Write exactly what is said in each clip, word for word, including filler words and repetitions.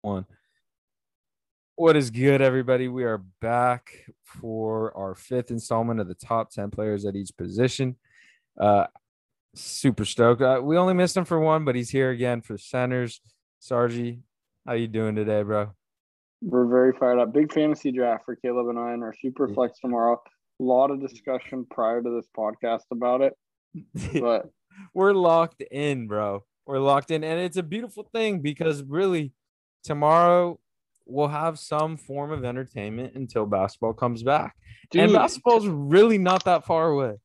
One. What is good, everybody? We are back for our fifth installment of the top ten players at each position. Uh, super stoked. Uh, we only missed him for one, but he's here again for centers. Sargi, how you doing today, bro? We're very fired up. Big fantasy draft for Caleb and I in our super Yeah. flex tomorrow. A lot of discussion prior to this podcast about it, but We're locked in, bro. We're locked in, and it's a beautiful thing because really, tomorrow we'll have some form of entertainment until basketball comes back, and dude, basketball's really not that far away.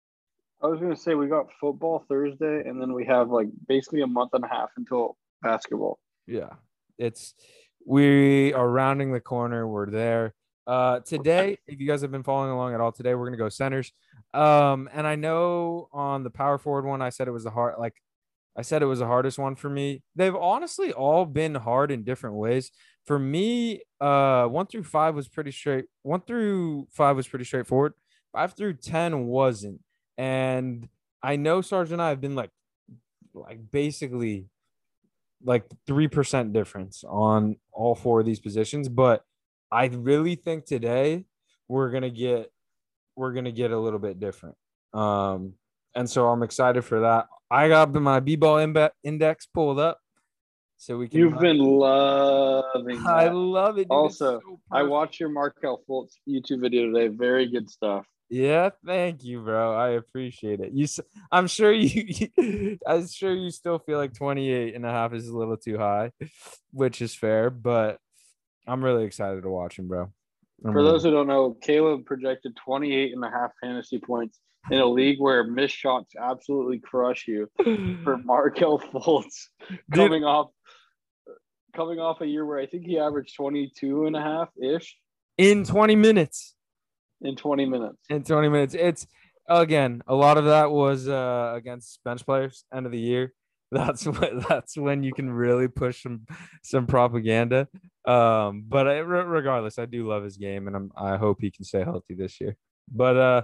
I was gonna say we got football Thursday, and then we have like basically a month and a half until basketball. Yeah, it's we are rounding the corner. We're there. Uh, today, if you guys have been following along at all, today we're gonna go centers. Um, and I know on the power forward one, I said it was the hard, like I said it was the hardest one for me. They've honestly all been hard in different ways. For me, uh, one through five was pretty straight. One through five was pretty straightforward. Five through ten wasn't. And I know Sarge and I have been like, like basically like three percent difference on all four of these positions, but I really think today we're gonna get we're gonna get a little bit different. Um, and so I'm excited for that. I got my B-ball index pulled up so we can You've run. been loving I that. love it, dude. Also, so I watched your Markel Fultz YouTube video today. Very good stuff. Yeah, thank you, bro. I appreciate it. You, I'm sure you, I'm sure you still feel like twenty-eight and a half is a little too high, which is fair, but I'm really excited to watch him, bro. I'm For really... those who don't know, Caleb projected twenty-eight and a half fantasy points in a league where missed shots absolutely crush you for Markel Fultz coming Dude, off coming off a year where I think he averaged twenty-two and a half ish in twenty minutes. In twenty minutes. In twenty minutes. It's again, a lot of that was uh against bench players end of the year. That's what that's when you can really push some some propaganda. Um, but I, regardless, I do love his game, and I'm I hope he can stay healthy this year. But uh,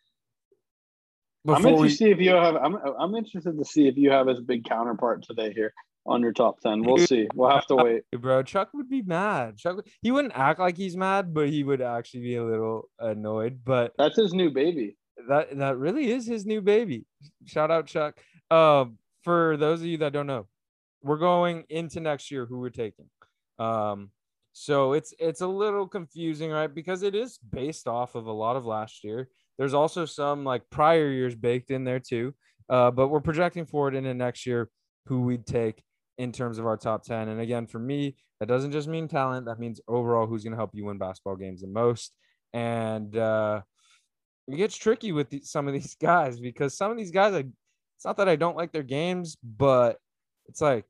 I'm interested we, to see if you have. I'm I'm interested to see if you have his big counterpart today here on your top ten. We'll see. We'll have to wait, bro. Chuck would be mad. Chuck, he wouldn't act like he's mad, but he would actually be a little annoyed. But that's his new baby. That that really is his new baby. Shout out Chuck. Um, for those of you that don't know, we're going into next year who we're taking. Um, so it's it's a little confusing, right? Because it is based off of a lot of last year. There's also some like prior years baked in there too. Uh, but we're projecting forward into next year who we'd take in terms of our top ten. And again, for me, that doesn't just mean talent. That means overall who's going to help you win basketball games the most. And uh, it gets tricky with the, some of these guys because some of these guys, I, it's not that I don't like their games, but it's like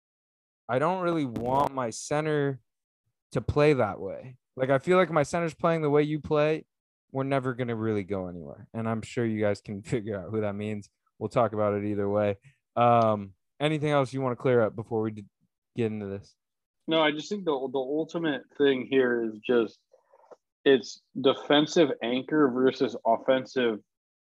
I don't really want my center to play that way. Like I feel like my center's playing the way you play, we're never going to really go anywhere. And I'm sure you guys can figure out who that means. We'll talk about it either way. Um, anything else you want to clear up before we get into this? No, I just think the the ultimate thing here is just it's defensive anchor versus offensive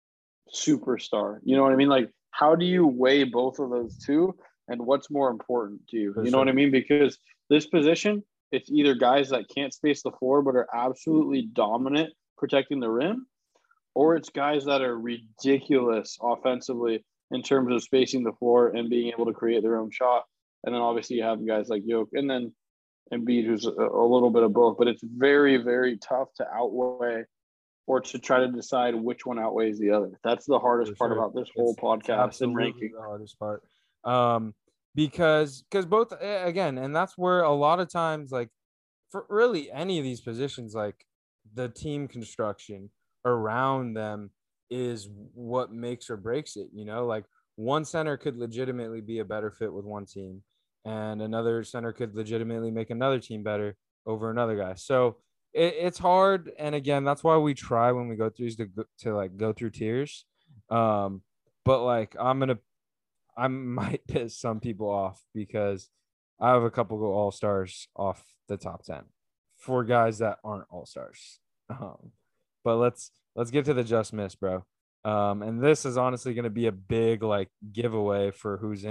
superstar. You know what I mean? Like, how do you weigh both of those two, and what's more important to you? For you know sure. what I mean? Because this position, it's either guys that can't space the floor but are absolutely dominant protecting the rim, or it's guys that are ridiculous offensively in terms of spacing the floor and being able to create their own shot. And then obviously you have guys like Yoke and then Embiid, who's a, a little bit of both. But it's very, very tough to outweigh or to try to decide which one outweighs the other. That's the hardest part about this whole it's podcast and ranking. The hardest part. Um, because because both again, and that's where a lot of times, like for really any of these positions, like the team construction around them is what makes or breaks it. You know, like one center could legitimately be a better fit with one team, and another center could legitimately make another team better over another guy. So it, it's hard. And again, that's why we try when we go through to, to like go through tiers. Um, but like, I'm going to, I might piss some people off because I have a couple of all-stars off the top ten for guys that aren't all-stars. Um, but let's, let's get to the just miss, bro. Um, and this is honestly going to be a big like giveaway for who's in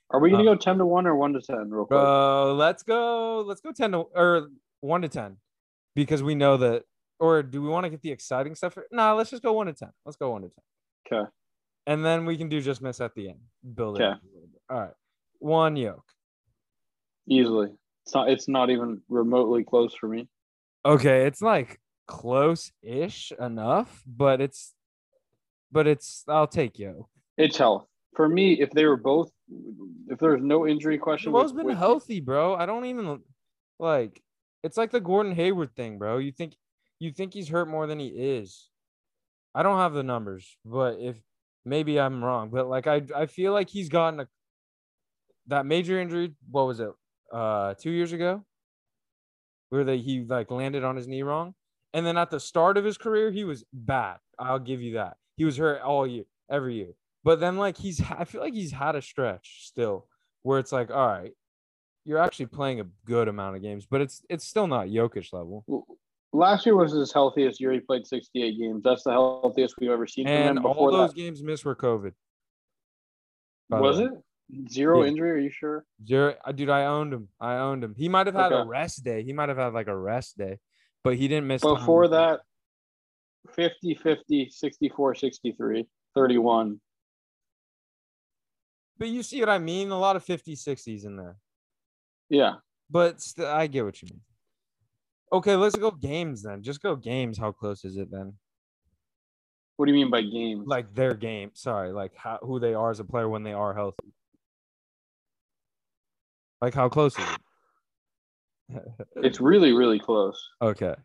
Are we gonna Uh, go ten to one or one to ten real quick? bro, let's go. Let's go ten to or one to ten because we know that. Or do we want to get the exciting stuff? No, nah, let's just go one to ten. Let's go one to ten, Okay. and then we can do just miss at the end. Build it Okay. up a little bit. All right, one yoke. Easily. It's not. It's not even remotely close for me. Okay, it's like close-ish enough, but it's but it's I'll take yo. It's health for me. If they were both, if there's no injury question with, Joel's been with healthy, bro. I don't even like. It's like the Gordon Hayward thing, bro. You think you think he's hurt more than he is. I don't have the numbers, but if maybe I'm wrong, but like I I feel like he's gotten a that major injury. What was it? Uh, two years ago, where they he like landed on his knee wrong, and then at the start of his career, he was bad. I'll give you that. He was hurt all year, every year. But then like he's I feel like he's had a stretch still where it's like, all right, you're actually playing a good amount of games, but it's it's still not Jokic level. Last year was his healthiest year. He played sixty-eight games. That's the healthiest we've ever seen And from him. all Before those that, games missed were COVID. was it zero Yeah. injury? Are you sure? Zero, dude, I owned him. I owned him. He might have had Okay. a rest day. He might have had like a rest day, but he didn't miss Before time. that, fifty, fifty, sixty-four, sixty-three, thirty-one. But you see what I mean? A lot of fifties, sixties in there. Yeah. But st- I get what you mean. Okay, let's go games then. Just go games. How close is it then? What do you mean by games? Like their game. Sorry, like how, who they are as a player when they are healthy. Like how close is it? It's really, really close. Okay.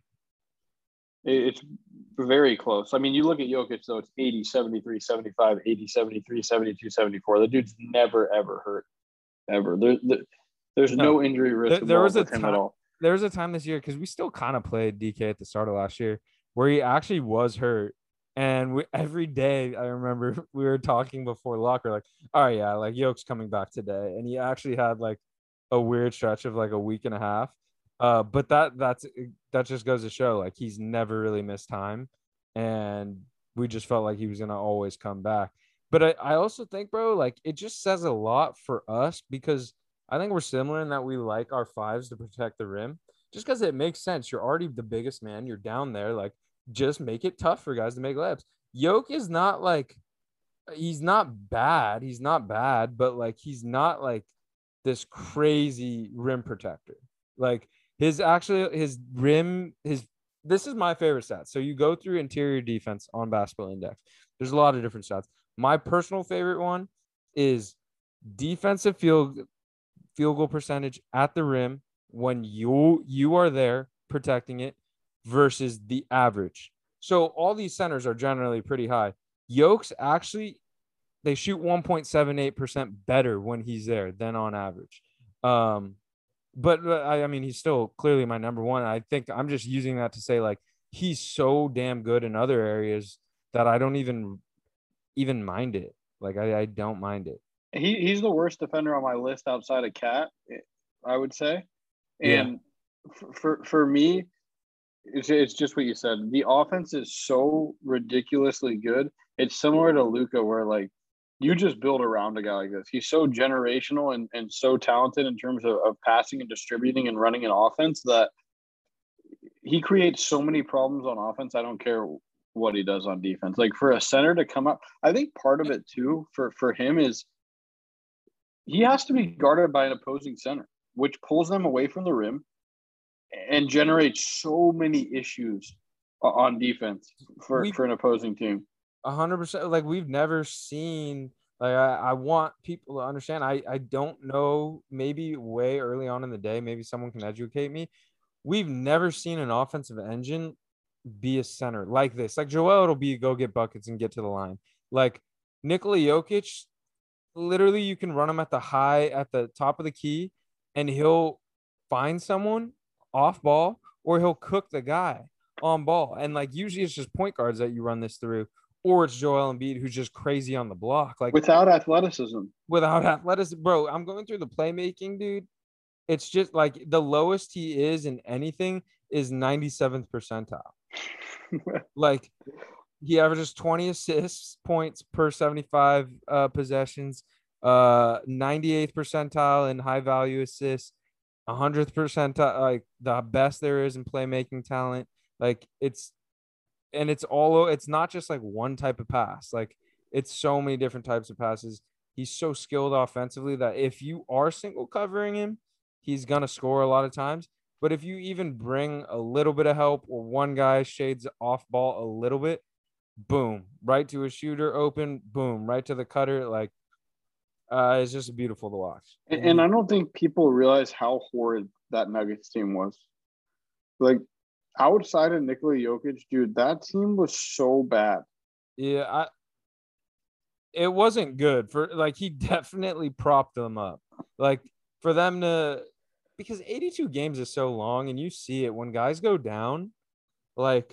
It's very close. I mean, you look at Jokic, though, it's eighty, seventy-three, seventy-five, eighty, seventy-three, seventy-two, seventy-four. The dude's never, ever hurt, ever. There, there, there's no, no injury risk there, there was a with him time, at all. There was a time this year, because we still kind of played D K at the start of last year, where he actually was hurt. And we, every day, I remember we were talking before locker, like, all right, yeah, like, Yoke's coming back today. And he actually had, like, a weird stretch of, like, a week and a half. Uh, but that that's that just goes to show, like, he's never really missed time. And we just felt like he was going to always come back. But I, I also think, bro, like, it just says a lot for us because I think we're similar in that we like our fives to protect the rim just because it makes sense. You're already the biggest man. You're down there. Like, just make it tough for guys to make layups. Yoke is not like, he's not bad. He's not bad, but like, he's not like this crazy rim protector. Like, his actually, his rim, his, this is my favorite stat. So you go through interior defense on Basketball Index. There's a lot of different stats. My personal favorite one is defensive field field goal percentage at the rim when you you are there protecting it versus the average. So all these centers are generally pretty high. Yoke's actually, they shoot one point seven eight percent better when he's there than on average. Um, but, but I, I mean, he's still clearly my number one. I think I'm just using that to say, like, he's so damn good in other areas that I don't even even mind it. Like, I, I don't mind it. He he's the worst defender on my list outside of Cat, I would say. And yeah. for, for for me, it's it's just what you said. The offense is so ridiculously good. It's similar to Luka, where like you just build around a guy like this. He's so generational and, and so talented in terms of, of passing and distributing and running an offense that he creates so many problems on offense. I don't care what he does on defense. Like for a center to come up, I think part of it too for, for him is he has to be guarded by an opposing center, which pulls them away from the rim and generates so many issues on defense for, we, for an opposing team. A hundred percent. Like we've never seen, like, I, I want people to understand. I, I don't know, maybe way early on in the day, maybe someone can educate me. We've never seen an offensive engine be a center like this. Like Joel, it'll be go get buckets and get to the line. Like Nikola Jokic, literally you can run him at the high, at the top of the key, and he'll find someone off ball or he'll cook the guy on ball. And like usually it's just point guards that you run this through, or it's Joel Embiid who's just crazy on the block. Like without athleticism. Without athleticism, bro. I'm going through the playmaking, dude. It's just like the lowest he is in anything is ninety-seventh percentile. Like he averages twenty assists points per seventy-five uh, possessions. uh, ninety-eighth percentile in high value assists, one hundredth percentile, like the best there is in playmaking talent. Like it's, and it's all, it's not just like one type of pass. Like it's so many different types of passes. He's so skilled offensively that if you are single covering him, he's going to score a lot of times. But if you even bring a little bit of help or one guy shades off ball a little bit, boom, right to a shooter open, boom, right to the cutter. Like, uh, it's just beautiful to watch. And, And and he, I don't think people realize how horrid that Nuggets team was. Like outside of Nikola Jokic, dude, that team was so bad. yeah, I, it wasn't good for like he definitely propped them up. Like for them to because eighty-two games is so long and you see it when guys go down, like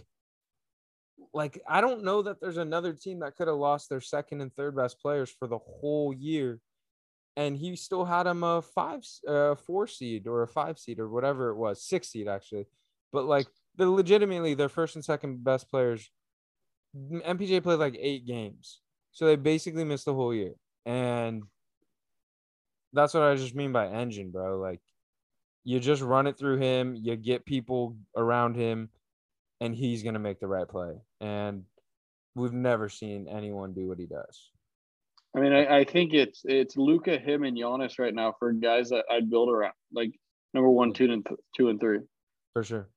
like I don't know that there's another team that could have lost their second and third best players for the whole year and he still had him a five uh four seed or a five seed or whatever it was, six seed actually. But like they're legitimately their first and second best players. M P J played like eight games. So they basically missed the whole year. And that's what I just mean by engine, bro. Like you just run it through him, you get people around him, and he's gonna make the right play. And we've never seen anyone do what he does. I mean, I, I think it's it's Luka, him, and Giannis right now for guys that I'd build around, like number one, two, and th- two and three. For sure.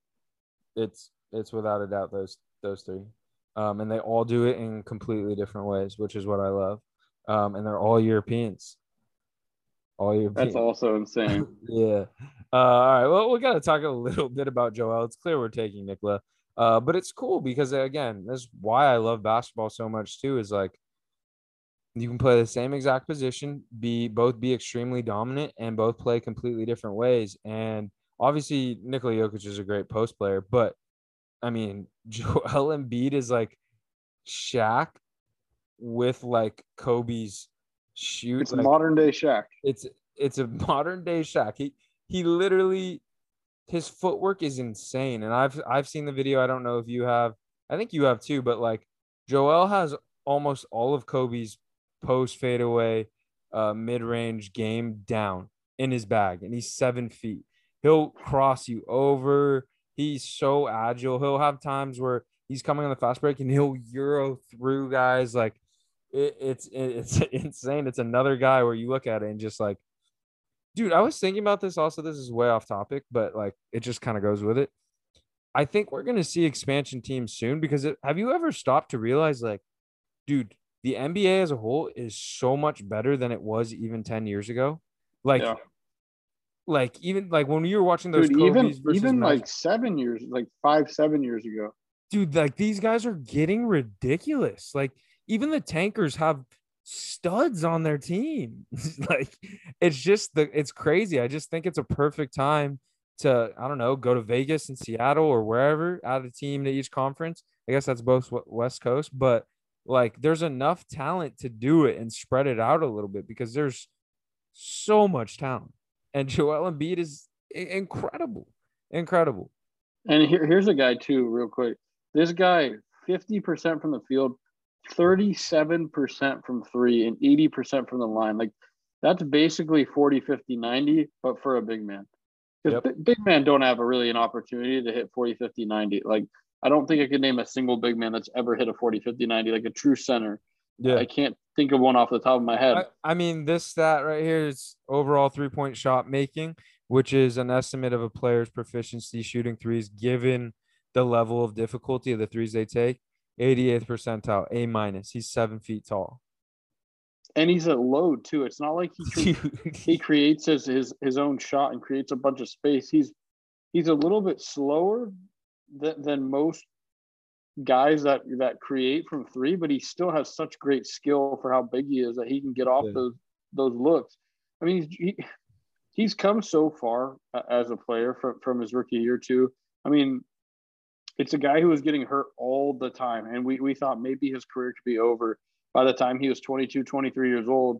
It's it's without a doubt those those three. Um, and they all do it in completely different ways, which is what I love. Um, and they're all Europeans. All That's European. also insane. Yeah. Uh, all right. Well, we got to talk a little bit about Joel. It's clear we're taking Nikola. Uh, but it's cool because again, that's why I love basketball so much too. Is like you can play the same exact position, be both be extremely dominant, and both play completely different ways. And obviously, Nikola Jokic is a great post player, but I mean, Joel Embiid is like Shaq with like Kobe's shoot. It's Like modern day Shaq. it's it's a modern day Shaq. He he literally his footwork is insane. And I've I've seen the video. I don't know if you have. I think you have too, but like Joel has almost all of Kobe's post fadeaway uh mid-range game down in his bag, and he's seven feet. He'll cross you over. He's so agile. He'll have times where he's coming on the fast break and he'll euro through guys. Like it, it's it's insane. It's another guy where you look at it and just like, dude, I was thinking about this also. This is way off topic, but like it just kind of goes with it. I think we're gonna see expansion teams soon because it, have you ever stopped to realize like, dude, the N B A as a whole is so much better than it was even ten years ago. Like, Yeah, like even like when you were watching those dude. Even Kobe's versus even Magic, like seven years, like five, seven years ago. dude, like these guys are getting ridiculous. Like even the tankers have studs on their team. Like it's just the it's crazy. I just think it's a perfect time to I don't know go to Vegas and Seattle or wherever, add a team to each conference. I guess that's both West Coast, but like there's enough talent to do it and spread it out a little bit because there's so much talent. And Joel Embiid is incredible, incredible. And here, here's a guy too, real quick. This guy, fifty percent from the field, thirty-seven percent from three, and eighty percent from the line. Like that's basically forty, fifty, ninety, but for a big man. Because Yep. big men don't have a really an opportunity to hit forty, fifty, ninety. Like I don't think I could name a single big man that's ever hit a forty, fifty, ninety, like a true center. Yeah. I can't think of one off the top of my head. I, I mean, this stat right here is overall three point shot making, which is an estimate of a player's proficiency shooting threes given the level of difficulty of the threes they take. eighty-eighth percentile, A minus. He's seven feet tall. And he's a load too. It's not like he cre- he creates his, his his own shot and creates a bunch of space. He's he's a little bit slower than, than most guys that that create from three, but he still has such great skill for how big he is that he can get off Yeah. those those looks. I mean, he's, he, he's come so far as a player from from his rookie year too. I mean, it's a guy who was getting hurt all the time, and we we thought maybe his career could be over by the time he was twenty-two, twenty-three years old.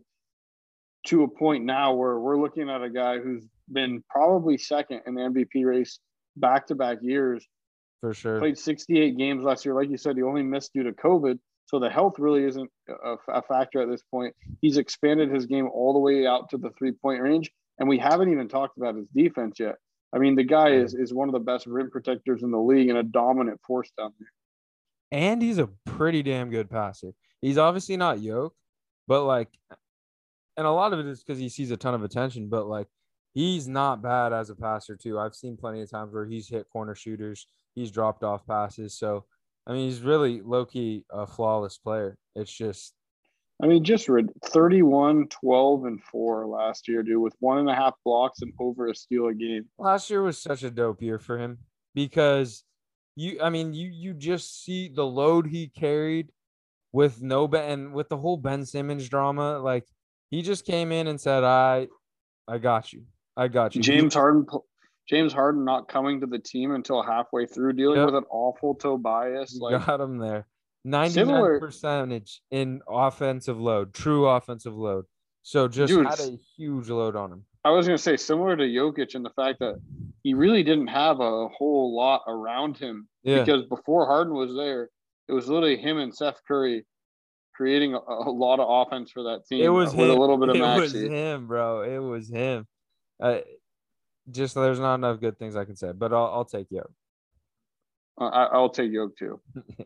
To a point now where we're looking at a guy who's been probably second in the M V P race back to back years. For sure. Played sixty-eight games last year. Like you said, he only missed due to COVID. So the health really isn't a, a factor at this point. He's expanded his game all the way out to the three-point range, and we haven't even talked about his defense yet. I mean, the guy is is one of the best rim protectors in the league and a dominant force down there. And he's a pretty damn good passer. He's obviously not Yoke, but like, and a lot of it is because he sees a ton of attention, but like, he's not bad as a passer too. I've seen plenty of times where he's hit corner shooters, he's dropped off passes. So, I mean, he's really low-key a flawless player. It's just, I mean, just read thirty-one, twelve, and four last year, dude, with one and a half blocks and over a steal a game. last year was such a dope year for him because you, I mean, you you just see the load he carried with no Ben and with the whole Ben Simmons drama. Like, he just came in and said, "I, I got you, I got you." James Harden, James Harden not coming to the team until halfway through, dealing Yep. with an awful Tobias. You Like, got him there. ninety-nine Similar- percentage in offensive load, true offensive load. So just Dude, had a huge load on him. I was going to say similar to Jokic in the fact that he really didn't have a whole lot around him Yeah. because before Harden was there, it was literally him and Seth Curry creating a, a lot of offense for that team. It was with him. a little bit of It Maxey. was him, bro. It was him. Uh, just there's not enough good things I can say, but I'll I'll take you. Uh, I, I'll take Yoke too.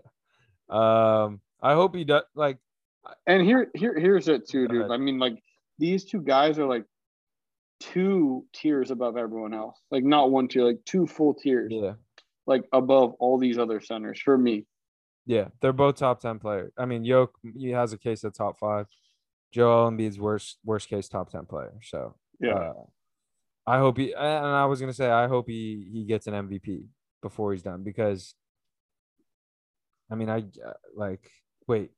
Um, I hope he does. Like, And here, here, here's it too, Go dude. ahead. I mean, like these two guys are like two tiers above everyone else. Like not one tier, like two full tiers, yeah, like above all these other centers for me. yeah, they're both top ten players. I mean, Yoke he has a case at top five. Joel Embiid's worst worst case top ten player. So Yeah. uh, I hope he. And I was gonna say I hope he he gets an M V P before he's done because. I mean, I uh, like wait.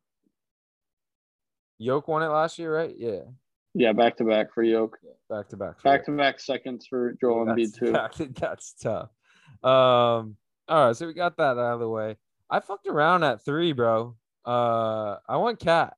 Yoke won it last year, right? Yeah, Yeah, back to back for Yoke. back to back. for Back Yoke. to back seconds for Joel That's, Embiid too. that- that's tough. Um, all right, so we got that out of the way. I fucked around at three, bro. Uh, I want Cat.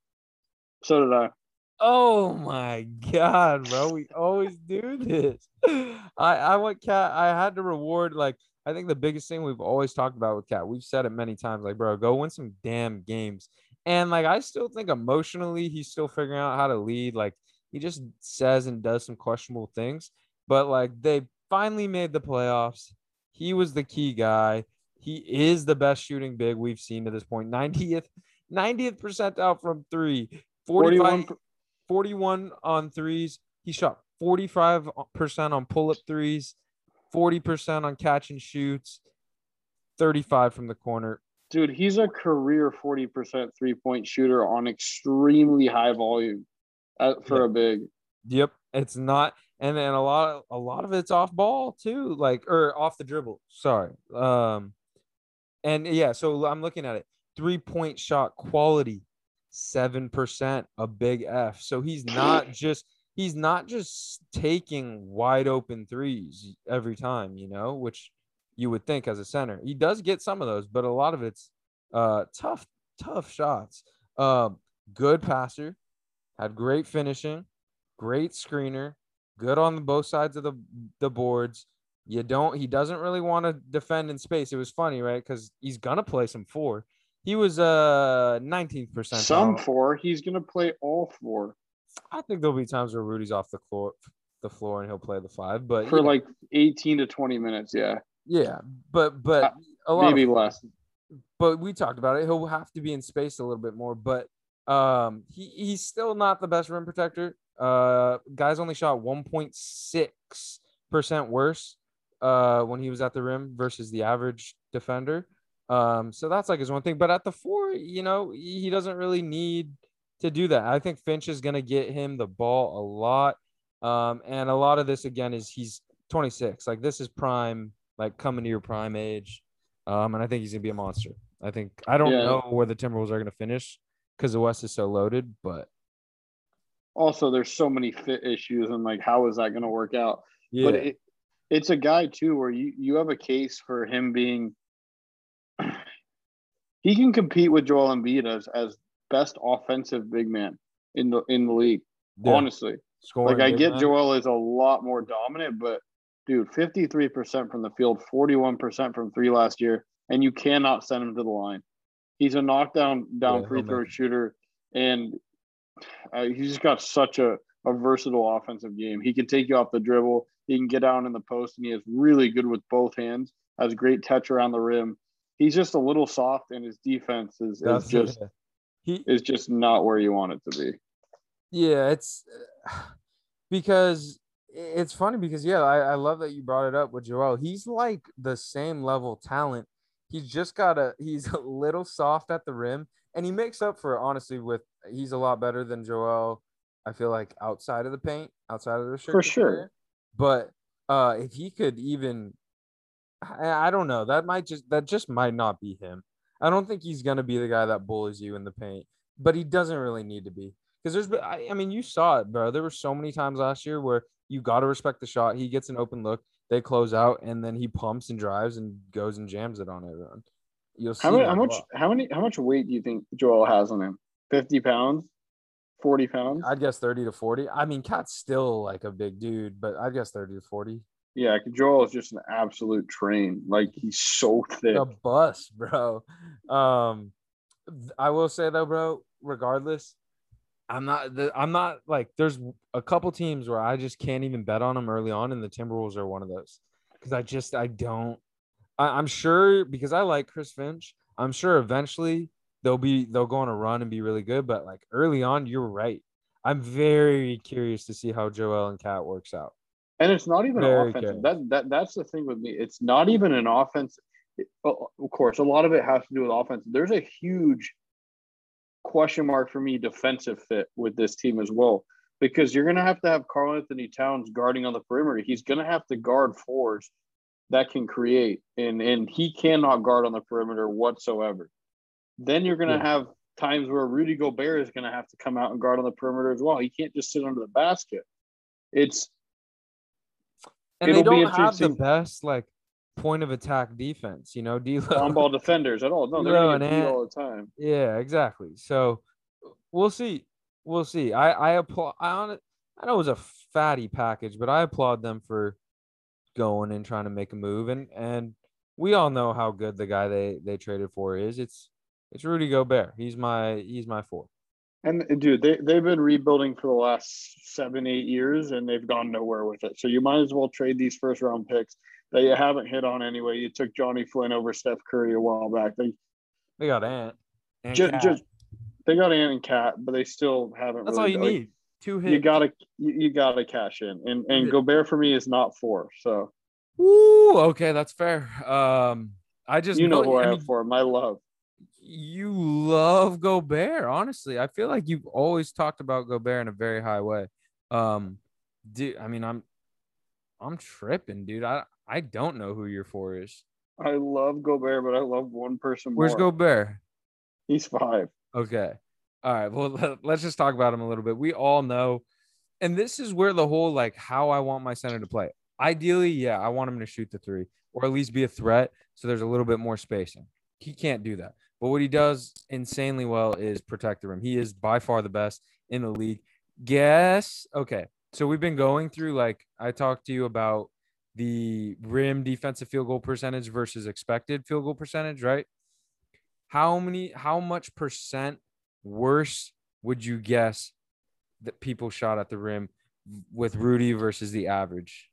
So did I. Oh my god, bro, we always do this. I I want Cat. I had to reward like I think the biggest thing we've always talked about with Cat. We've said it many times, like bro, go win some damn games. And like I still think emotionally he's still figuring out how to lead. Like he just says and does some questionable things, but like they finally made the playoffs. He was the key guy. He is the best shooting big we've seen to this point. ninetieth, ninetieth percentile from three. forty-five, forty-one forty-one on threes. He shot forty-five percent on pull-up threes, forty percent on catch and shoots, thirty-five from the corner. Dude, he's a career forty percent three point shooter on extremely high volume uh, for Yeah. a big. Yep, it's not, and then a lot of a lot of it's off ball too, like or off the dribble. Sorry, um, and yeah, so I'm looking at it. Three point shot quality, seven percent, a big F. So he's not just he's not just taking wide open threes every time, you know, which you would think as a center. He does get some of those, but a lot of it's uh tough, tough shots. Um, good passer, had great finishing, great screener, good on both sides of the the boards. You don't he doesn't really want to defend in space. It was funny, right? Because he's gonna play some four. He was uh nineteenth percentile. Some four. He's gonna play all four I think there'll be times where Rudy's off the floor, the floor, and he'll play the five. But for yeah, like eighteen to twenty minutes. Yeah, yeah, but but Uh, a lot maybe of, less. But we talked about it. He'll have to be in space a little bit more. But um, he he's still not the best rim protector. Uh, guys only shot one point six percent worse uh when he was at the rim versus the average defender. Um, so that's like his one thing. But at the four, you know, he doesn't really need to do that. I think Finch is gonna get him the ball a lot. Um, and a lot of this again is he's twenty-six. Like this is prime, like coming to your prime age. Um, and I think he's gonna be a monster. I think I don't Yeah. know where the Timberwolves are gonna finish because the West is so loaded, but Also, there's so many fit issues, and like, how is that gonna work out? yeah, But it, it's a guy too where you you have a case for him being. He can compete with Joel Embiid as as best offensive big man in the in the league. yeah. Honestly, Scoring like I big get man. Joel is a lot more dominant, but dude, fifty-three percent from the field, forty-one percent from three last year, and you cannot send him to the line. He's a knockdown down Yeah, free he'll throw make it. shooter, and uh, he's just got such a, a versatile offensive game. He can take you off the dribble. He can get down in the post, and he is really good with both hands. Has great touch around the rim. He's just a little soft, and his defense is is That's yeah. just He is just not where you want it to be. yeah, it's because it's funny because yeah, I, I love that you brought it up with Joel. He's like the same level talent. He's just got a he's a little soft at the rim, and he makes up for it honestly with he's a lot better than Joel. I feel like outside of the paint, outside of the For restricted area. sure. But uh if he could even I, I don't know, that might just that just might not be him. I don't think he's gonna be the guy that bullies you in the paint, but he doesn't really need to be. Because there's, been- I, I mean, you saw it, bro. There were so many times last year where you got to respect the shot. He gets an open look, they close out, and then he pumps and drives and goes and jams it on everyone. You'll How see many? that How a much? lot. How many? How much weight do you think Joel has on him? Fifty pounds, forty pounds. I'd guess thirty to forty. I mean, Cat's still like a big dude, but I'd guess thirty to forty. Yeah, Joel is just an absolute train. Like he's so thick. A bus, bro. Um, I will say though, bro, regardless, I'm not. The, I'm not like. There's a couple teams where I just can't even bet on them early on, and the Timberwolves are one of those. Because I just I don't. I, I'm sure because I like Chris Finch. I'm sure eventually they'll be they'll go on a run and be really good. But like early on, you're right. I'm very curious to see how Joel and Cat works out. And it's not even Very offensive. curious. That that that's the thing with me. It's not even an offense. Of course, a lot of it has to do with offense. There's a huge question mark for me defensive fit with this team as well, because you're going to have to have Karl Anthony Towns guarding on the perimeter. He's going to have to guard fours that can create, and and he cannot guard on the perimeter whatsoever. Then you're going to Yeah. have times where Rudy Gobert is going to have to come out and guard on the perimeter as well. He can't just sit under the basket. It's And they it'll be don't have the interesting best like point of attack defense, you know, on D'Lo, ball defenders at all. No, they're going D'Lo to and get beat Ant. all the time. Yeah, exactly. So we'll see. We'll see. I I applaud. I on I know it was a fatty package, but I applaud them for going and trying to make a move. And and we all know how good the guy they they traded for is. It's it's Rudy Gobert. He's my he's my four. And dude, they they've been rebuilding for the last seven, eight years, and they've gone nowhere with it. So you might as well trade these first round picks that you haven't hit on anyway. You took Johnny Flynn over Steph Curry a while back. They They got Ant and just, Cat. just they got Ant and Cat, but they still haven't That's all really you like. need. Two You hits. gotta you, you gotta cash in, and and Gobert for me is not four. So Woo. Okay, that's fair. Um, I just you know know. who I I have mean, for my love. you love Gobert. Honestly, I feel like you've always talked about Gobert in a very high way. Um, dude, I mean, I'm I'm tripping, dude. I I don't know who your four is. I love Gobert, but I love one person Where's more. Gobert? He's five. Okay. All right. Well, let- let's just talk about him a little bit. We all know, and this is where the whole like how I want my center to play. Ideally, yeah, I want him to shoot the three or at least be a threat. So there's a little bit more spacing. He can't do that. But what he does insanely well is protect the rim. He is by far the best in the league. Guess. Okay. So we've been going through, like, I talked to you about the rim defensive field goal percentage versus expected field goal percentage, right? How many, how much percent worse would you guess that people shot at the rim with Rudy versus the average?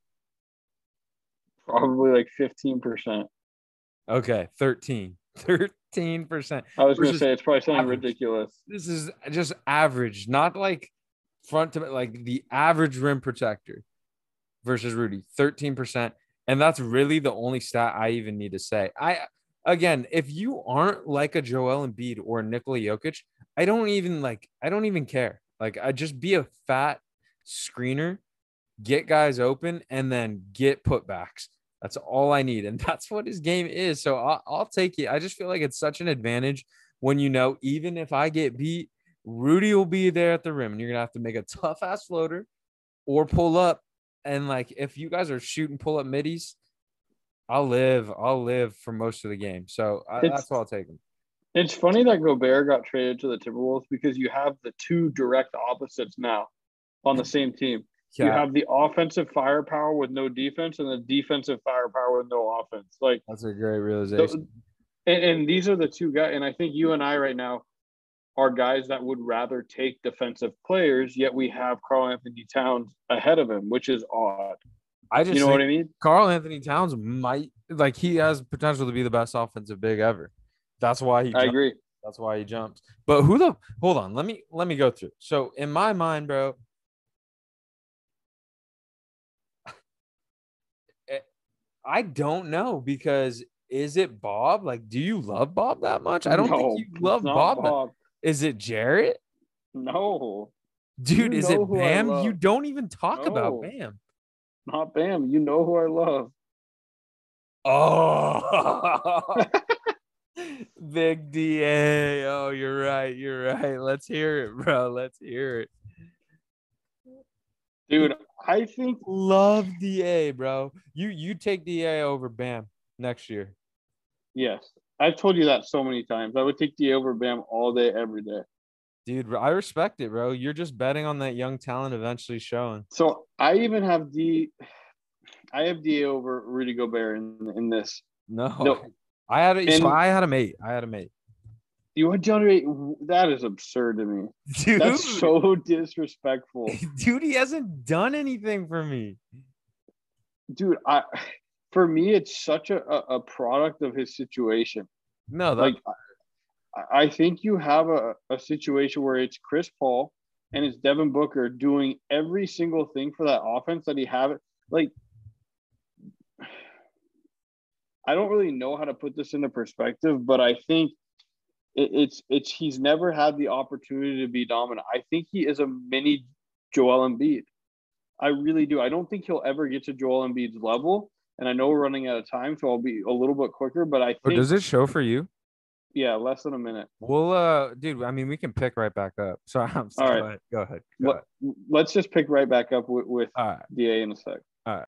Probably like fifteen percent. Okay, thirteen. thirteen percent I was gonna versus say it's probably something average. ridiculous. This is just average, not like front to like the average rim protector versus Rudy, thirteen percent. And that's really the only stat I even need to say. I again, if you aren't like a Joel Embiid or a Nikola Jokic, I don't even like I don't even care. Like I just be a fat screener, get guys open, and then get putbacks. That's all I need. And that's what his game is. So I'll, I'll take it. I just feel like it's such an advantage when you know, even if I get beat, Rudy will be there at the rim and you're going to have to make a tough ass floater or pull up. And like, if you guys are shooting pull up middies, I'll live. I'll live for most of the game. So I, It's that's what I'll take him. it's funny that Gobert got traded to the Timberwolves because you have the two direct opposites now on the same team. You Yeah, have the offensive firepower with no defense and the defensive firepower with no offense. Like that's a great the, realization. And, and these are the two guys, and I think you and I right now are guys that would rather take defensive players, yet we have Karl Anthony Towns ahead of him, which is odd. I You just know what think I mean? Karl Anthony Towns might like he has potential to be the best offensive big ever. That's why he I jumps. agree. That's why he jumps. But who the hold on, let me let me go through. So in my mind, bro, eh, I don't know because is it Bob? Like, do you love Bob that much? I don't think No, you it's love not Bob. That Bob. is it Jarrett? No. Dude, You is know it who I Bam? You love. don't even talk about No, Bam. not Bam. You know who I love. Oh, Big D A. Oh, you're right. You're right. Let's hear it, bro. Let's hear it. Dude, I think Love D A, bro. You you take D A over Bam next year. yes. I've told you that so many times. I would take D over Bam all day, every day. Dude, I respect it, bro. You're just betting on that young talent eventually showing. So I even have D I have D A over Rudy Gobert in in this. No. No, I had a so and I had a mate. I had a mate. you had DeAndre. That is absurd to me. That's Dude, so disrespectful, dude, he hasn't done anything for me. dude. I for me, it's such a, a, a product of his situation. No, that Like I, I think you have a, a situation where it's Chris Paul and it's Devin Booker doing every single thing for that offense that he have it. Like I don't really know how to put this into perspective, but I think it, it's it's he's never had the opportunity to be dominant. I think he is a mini Joel Embiid. I really do. I don't think he'll ever get to Joel Embiid's level. And I know we're running out of time, so I'll be a little bit quicker. But I or think, does it show for you? yeah, less than a minute. Well, uh, dude, I mean, we can pick right back up. So I'm All go right, ahead. Go ahead. Go Let, ahead. let's just pick right back up with, with All right. D A in a sec. All right.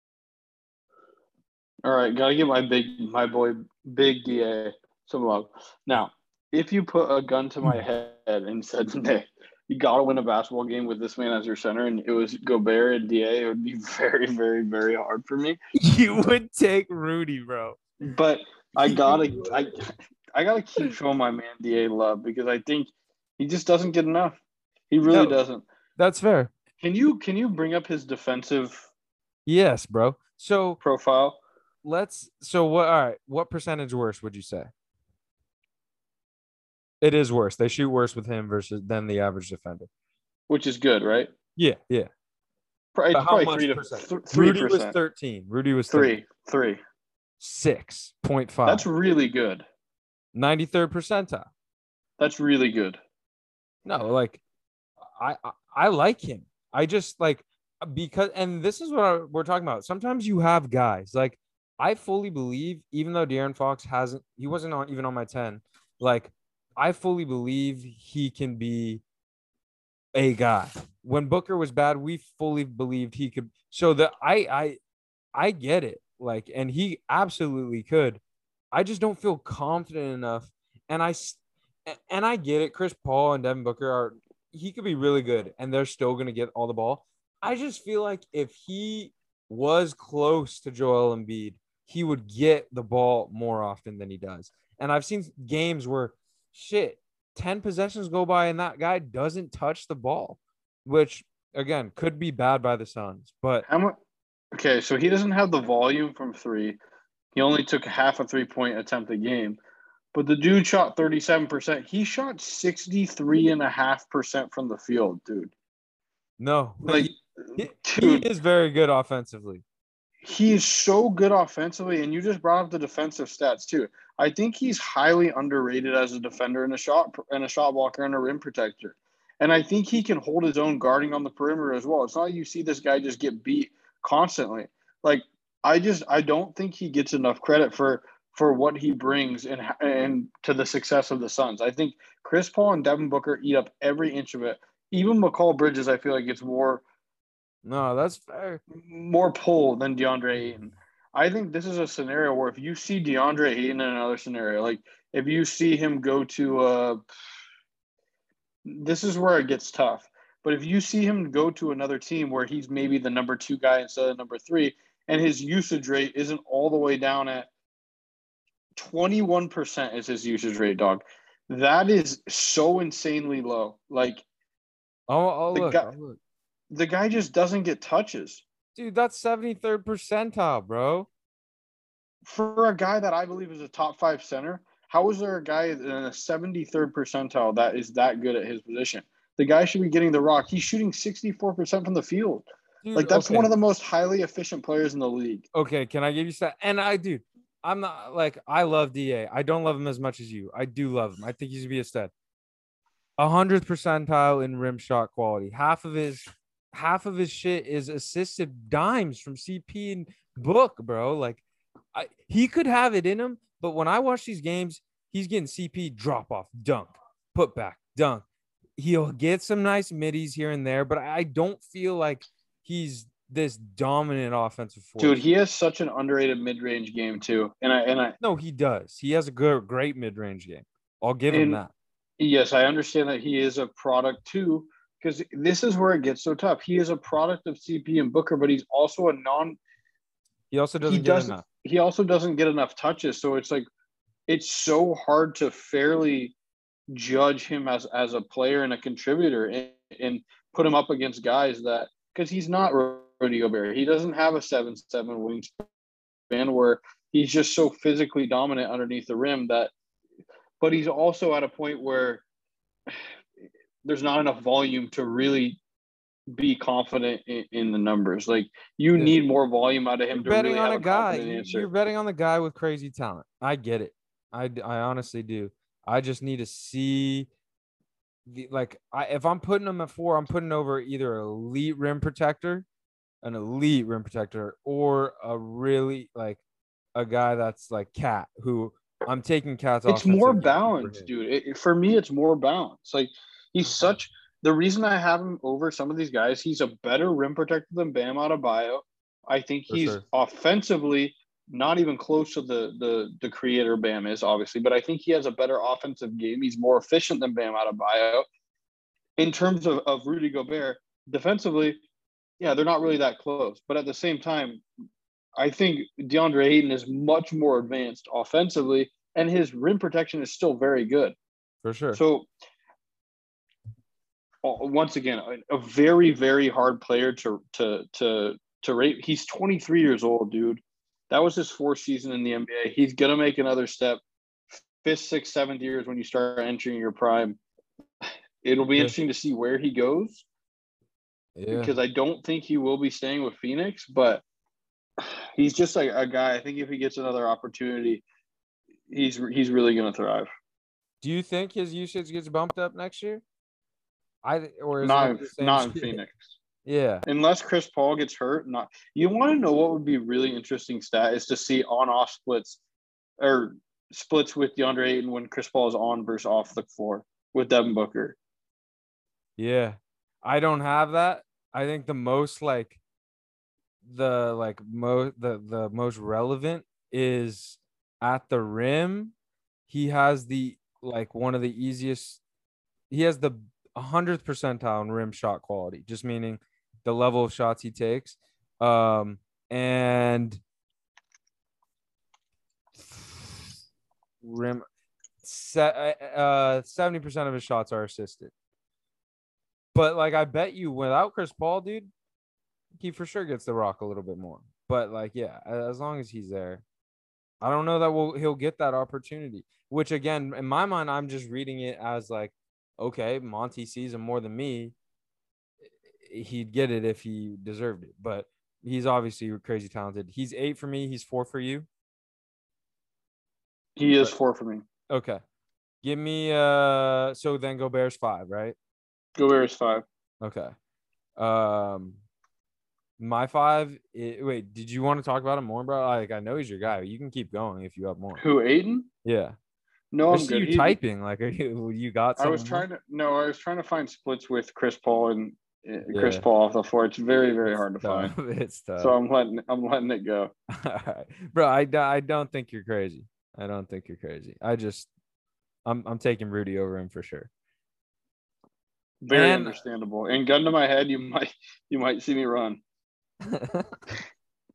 All right, gotta give my big my boy Big D A some love. Now, if you put a gun to my head and said, "Nick, you gotta win a basketball game with this man as your center," and it was Gobert and D A, it would be very, very, very hard for me. You would take Rudy, bro. But I gotta, I, I gotta keep showing my man D A love because I think he just doesn't get enough. He really No, doesn't. that's fair. Can you can you bring up his defensive Yes, bro. So profile? let's. So what? All right. What percentage worse would you say? It is worse. They shoot worse with him versus than the average defender. Which is good, right? Yeah, yeah. It's But how probably much three to percent? th- three Rudy was percent. thirteen. Rudy was Three, three. six point five. That's really good. ninety-third percentile. That's really good. No, like I, I I like him. I just like because and this is what I, we're talking about. Sometimes you have guys like I fully believe, even though De'Aaron Fox hasn't, he wasn't on even on my ten. Like I fully believe he can be a guy. When Booker was bad, we fully believed he could. So the I I I get it. Like, and he absolutely could. I just don't feel confident enough. And I and I get it. Chris Paul and Devin Booker are he could be really good, and they're still gonna get all the ball. I just feel like if he was close to Joel Embiid, he would get the ball more often than he does. And I've seen games where shit, ten possessions go by and that guy doesn't touch the ball, which again could be bad by the Suns. But How much? Okay, so he doesn't have the volume from three. He only took half a three point attempt a game. But the dude shot thirty-seven percent. He shot sixty-three point five percent from the field, dude. no, Like, he, he dude, is very good offensively. he is so good offensively. And you just brought up the defensive stats, too. I think he's highly underrated as a defender and a shot and a shot blocker and a rim protector. And I think he can hold his own guarding on the perimeter as well. It's not like you see this guy just get beat constantly. Like, I just I don't think he gets enough credit for for what he brings and and to the success of the Suns. I think Chris Paul and Devin Booker eat up every inch of it. Even McCall Bridges, I feel like gets more No, that's fair. more pull than DeAndre Ayton. I think this is a scenario where if you see DeAndre Ayton in another scenario, like if you see him go to uh this is where it gets tough. But if you see him go to another team where he's maybe the number two guy instead of number three, and his usage rate isn't all the way down at twenty-one percent is his usage rate, dog. That is so insanely low. Like Oh, oh the look, guy, oh, look. the guy just doesn't get touches. Dude, that's seventy-third percentile, bro. For a guy that I believe is a top five center, how is there a guy in a seventy-third percentile that is that good at his position? The guy should be getting the rock. He's shooting sixty-four percent from the field. Dude, Like, that's okay. one of the most highly efficient players in the league. Okay, can I give you that? And I do. I'm not like I love D A. I don't love him as much as you. I do love him. I think he's gonna be a stud. A hundredth percentile in rim shot quality. Half of his half of his shit is assisted dimes from C P and Book, bro. Like I, he could have it in him, but when I watch these games, he's getting C P drop off, dunk, put back, dunk. He'll get some nice middies here and there, but I don't feel like he's this dominant offensive force. Dude, he has such an underrated mid-range game too. And I and I No, he does. He has a good, great mid-range game. I'll give him and that. yes, I understand that he is a product too, because this is where it gets so tough. He is a product of C P and Booker, but he's also a non He also doesn't he get doesn't enough. he also doesn't get enough touches. So it's like it's so hard to fairly judge him as as a player and a contributor and, and put him up against guys that because he's not Rudy Gobert. He doesn't have a seven seven wingspan where he's just so physically dominant underneath the rim that but he's also at a point where there's not enough volume to really be confident in, in the numbers. Like you Yeah. need more volume out of him You're to betting really on have a a guy. confident You- answer. You're betting on the guy with crazy talent. I get it. I, I honestly do. I just need to see the like I if I'm putting him at four, I'm putting over either an elite rim protector, an elite rim protector, or a really like a guy that's like Cat, who I'm taking Cat's It's offensive more game over balanced, him. dude. It, it- for me, it's more balanced. Like he's Okay. such the reason I have him over some of these guys. He's a better rim protector than Bam Adebayo. I think For he's sure. offensively not even close to the the the creator Bam is obviously, but I think he has a better offensive game. He's more efficient than Bam Adebayo. In terms of, of Rudy Gobert, defensively, yeah, they're not really that close. But at the same time, I think DeAndre Ayton is much more advanced offensively, and his rim protection is still very good. For sure. So, uh, once again, a, a very, very hard player to to to to rate. He's twenty-three years old, dude. That was his fourth season in the N B A. He's gonna make another step. Fifth, sixth, seventh years when you start entering your prime. It'll be Yeah. interesting to see where he goes. Yeah. Because I don't think he will be staying with Phoenix, but he's just like a guy. I think if he gets another opportunity, he's he's really going to thrive. Do you think his usage gets bumped up next year? I or is Not it in, the same not in shit? Phoenix, Yeah. unless Chris Paul gets hurt. Not you want to know what would be really interesting stat is to see on off splits or splits with DeAndre Ayton when Chris Paul is on versus off the floor with Devin Booker. Yeah. I don't have that. I think the most like the like most the the most relevant is at the rim. He has the like one of the easiest. He has the hundredth percentile in rim shot quality, just meaning the level of shots he takes. Um, and rim set uh seventy percent of his shots are assisted. But like I bet you without Chris Paul, dude, he for sure gets the rock a little bit more. But like, yeah, as long as he's there, I don't know that we'll, he'll get that opportunity. Which again, in my mind, I'm just reading it as like, okay, Monty sees him more than me. He'd get it if he deserved it. But he's obviously crazy talented. He's eight for me. He's four for you. He is four for me. Okay, give me uh. So then Gobert's five, right? Gobert is five. Okay. Um, my five. It, wait, did you want to talk about him more, bro? Like, I know he's your guy. You can keep going if you have more. Who Ayton? Yeah. No, I I'm see good. you He- typing. Like, are you you got I something? was trying to no, I was trying to find splits with Chris Paul and uh, Chris Yeah. Paul off the floor. It's very, very hard to tough. find. It's tough. So I'm letting I'm letting it go. All right. Bro, I, do- I don't think you're crazy. I don't think you're crazy. I just, I'm I'm taking Rudy over him for sure. Very And- understandable. And gun to my head, you might you might see me run.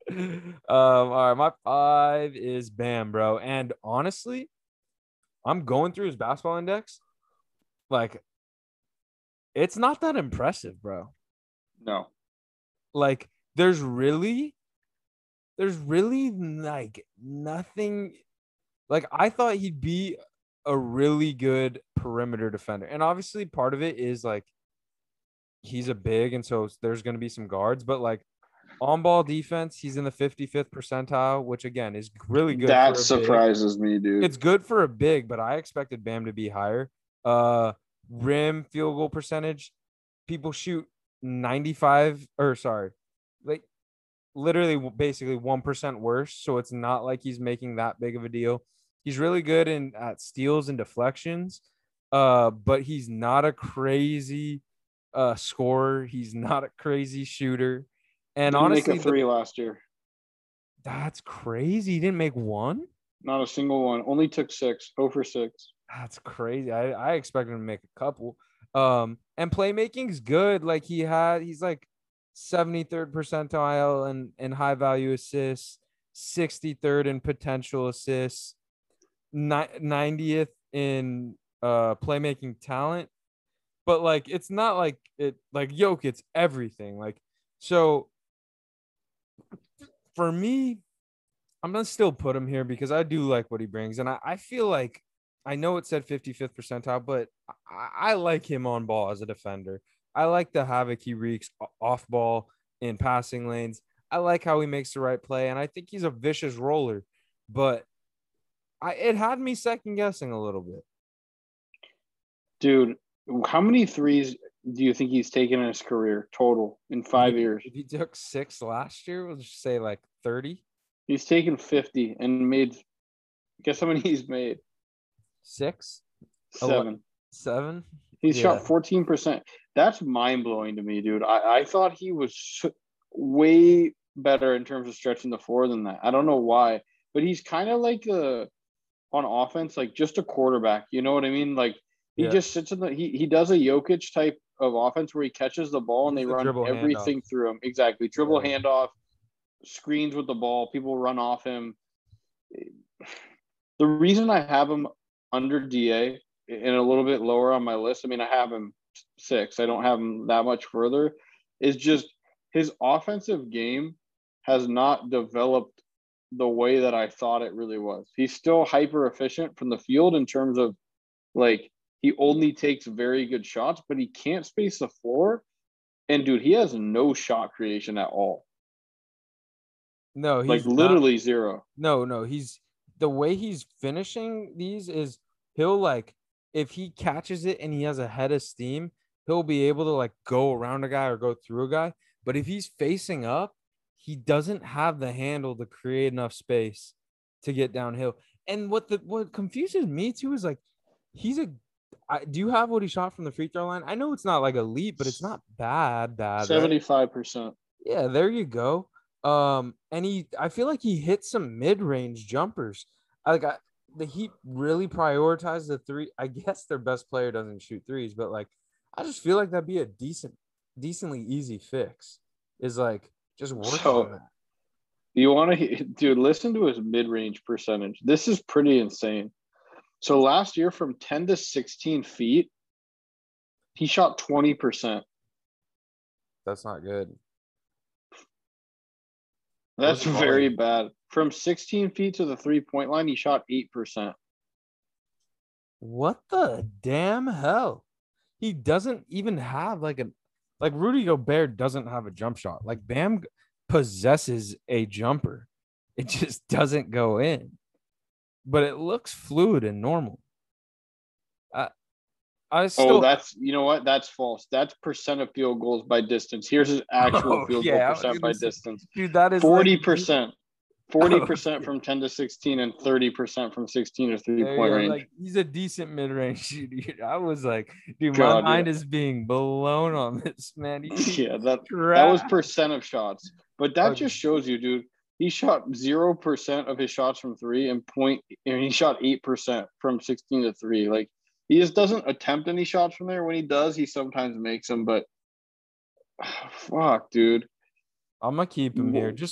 um, all right, my five is Bam, bro. And honestly, I'm going through his basketball index. Like, it's not that impressive, bro. No. Like, there's really, there's really like nothing. Like, I thought he'd be a really good perimeter defender. And obviously, part of it is like he's a big, and so there's going to be some guards, but like on ball defense, he's in the fifty-fifth percentile, which again is really good That for a big. surprises me, dude. It's good for a big, but I expected Bam to be higher. Uh, rim field goal percentage, people shoot ninety-five or sorry, like literally basically one percent worse. So it's not like he's making that big of a deal. He's really good in at steals and deflections, uh, but he's not a crazy uh scorer. He's not a crazy shooter. And Didn't make a honestly, the, three last year. that's crazy. He didn't make one. Not a single one. Only took six. Oh for six. That's crazy. I, I expected him to make a couple. Um, and playmaking's good. Like he had, he's like seventy-third percentile and in, in high value assists, sixty-third in potential assists, ninetieth in uh playmaking talent. But like it's not like it like Yoke, it's everything. Like so for me, I'm gonna still put him here because I do like what he brings, and I, I feel like I know it said fifty-fifth percentile, but I, I like him on ball as a defender. I like the havoc he wreaks off ball in passing lanes. I like how he makes the right play, and I think he's a vicious roller. But I it had me second guessing a little bit. Dude, how many threes do you think he's taken in his career total in five If, years? if he took six last year, we'll just say like thirty. He's taken fifty and made. Guess how many he's made? Six, Seven. seven. He's Yeah. shot fourteen percent. That's mind blowing to me, dude. I, I thought he was way better in terms of stretching the floor than that. I don't know why, but he's kind of like a on offense, like just a quarterback. You know what I mean? Like he Yeah. just sits in the he he does a Jokic type of offense where he catches the ball and He's they the run dribble everything handoff. through him. Exactly. Dribble Yeah. handoff, screens with the ball, people run off him. The reason I have him under D A and a little bit lower on my list, I mean, I have him six. I don't have him that much further, is just his offensive game has not developed the way that I thought it really was. He's still hyper efficient from the field in terms of like he only takes very good shots, but he can't space the floor. And dude, he has no shot creation at all. No, Like he's not. literally zero. No, no, he's the way he's finishing these is he'll like if he catches it and he has a head of steam, he'll be able to like go around a guy or go through a guy. But if he's facing up, he doesn't have the handle to create enough space to get downhill. And what the what confuses me too is like he's a I, do you have what he shot from the free throw line? I know it's not like elite, but it's not bad, bad, right? seventy-five percent. Yeah, there you go. Um, and he, I feel like he hit some mid-range jumpers. I Like I, the Heat really prioritize the three. I guess their best player doesn't shoot threes, but like I just feel like that'd be a decent, decently easy fix. Is like just work So on that. you want to, dude, listen to his mid range percentage. This is pretty insane. So last year, from ten to sixteen feet, he shot twenty percent. That's not good. That's Where's very volume? bad. From sixteen feet to the three point line, he shot eight percent. What the damn hell? He doesn't even have like a like Rudy Gobert doesn't have a jump shot. Like Bam possesses a jumper. It just doesn't go in. But it looks fluid and normal. I I Oh, still that's, you know what? That's false. That's percent of field goals by distance. Here's his actual oh, field goal yeah, I was percent by gonna say, distance. dude, that is like forty percent. forty percent okay. from ten to sixteen and thirty percent from sixteen to three There you point go. range. Like he's a decent mid-range shooter. I was like, dude, my God, yeah. mind is being blown on this, man. He Yeah, that that was trash. percent of shots. But that Okay. just shows you, dude. He shot zero percent of his shots from three and point and he shot eight percent from sixteen to three. Like he just doesn't attempt any shots from there. When he does, he sometimes makes them, but fuck, dude. I'm gonna keep him here. Just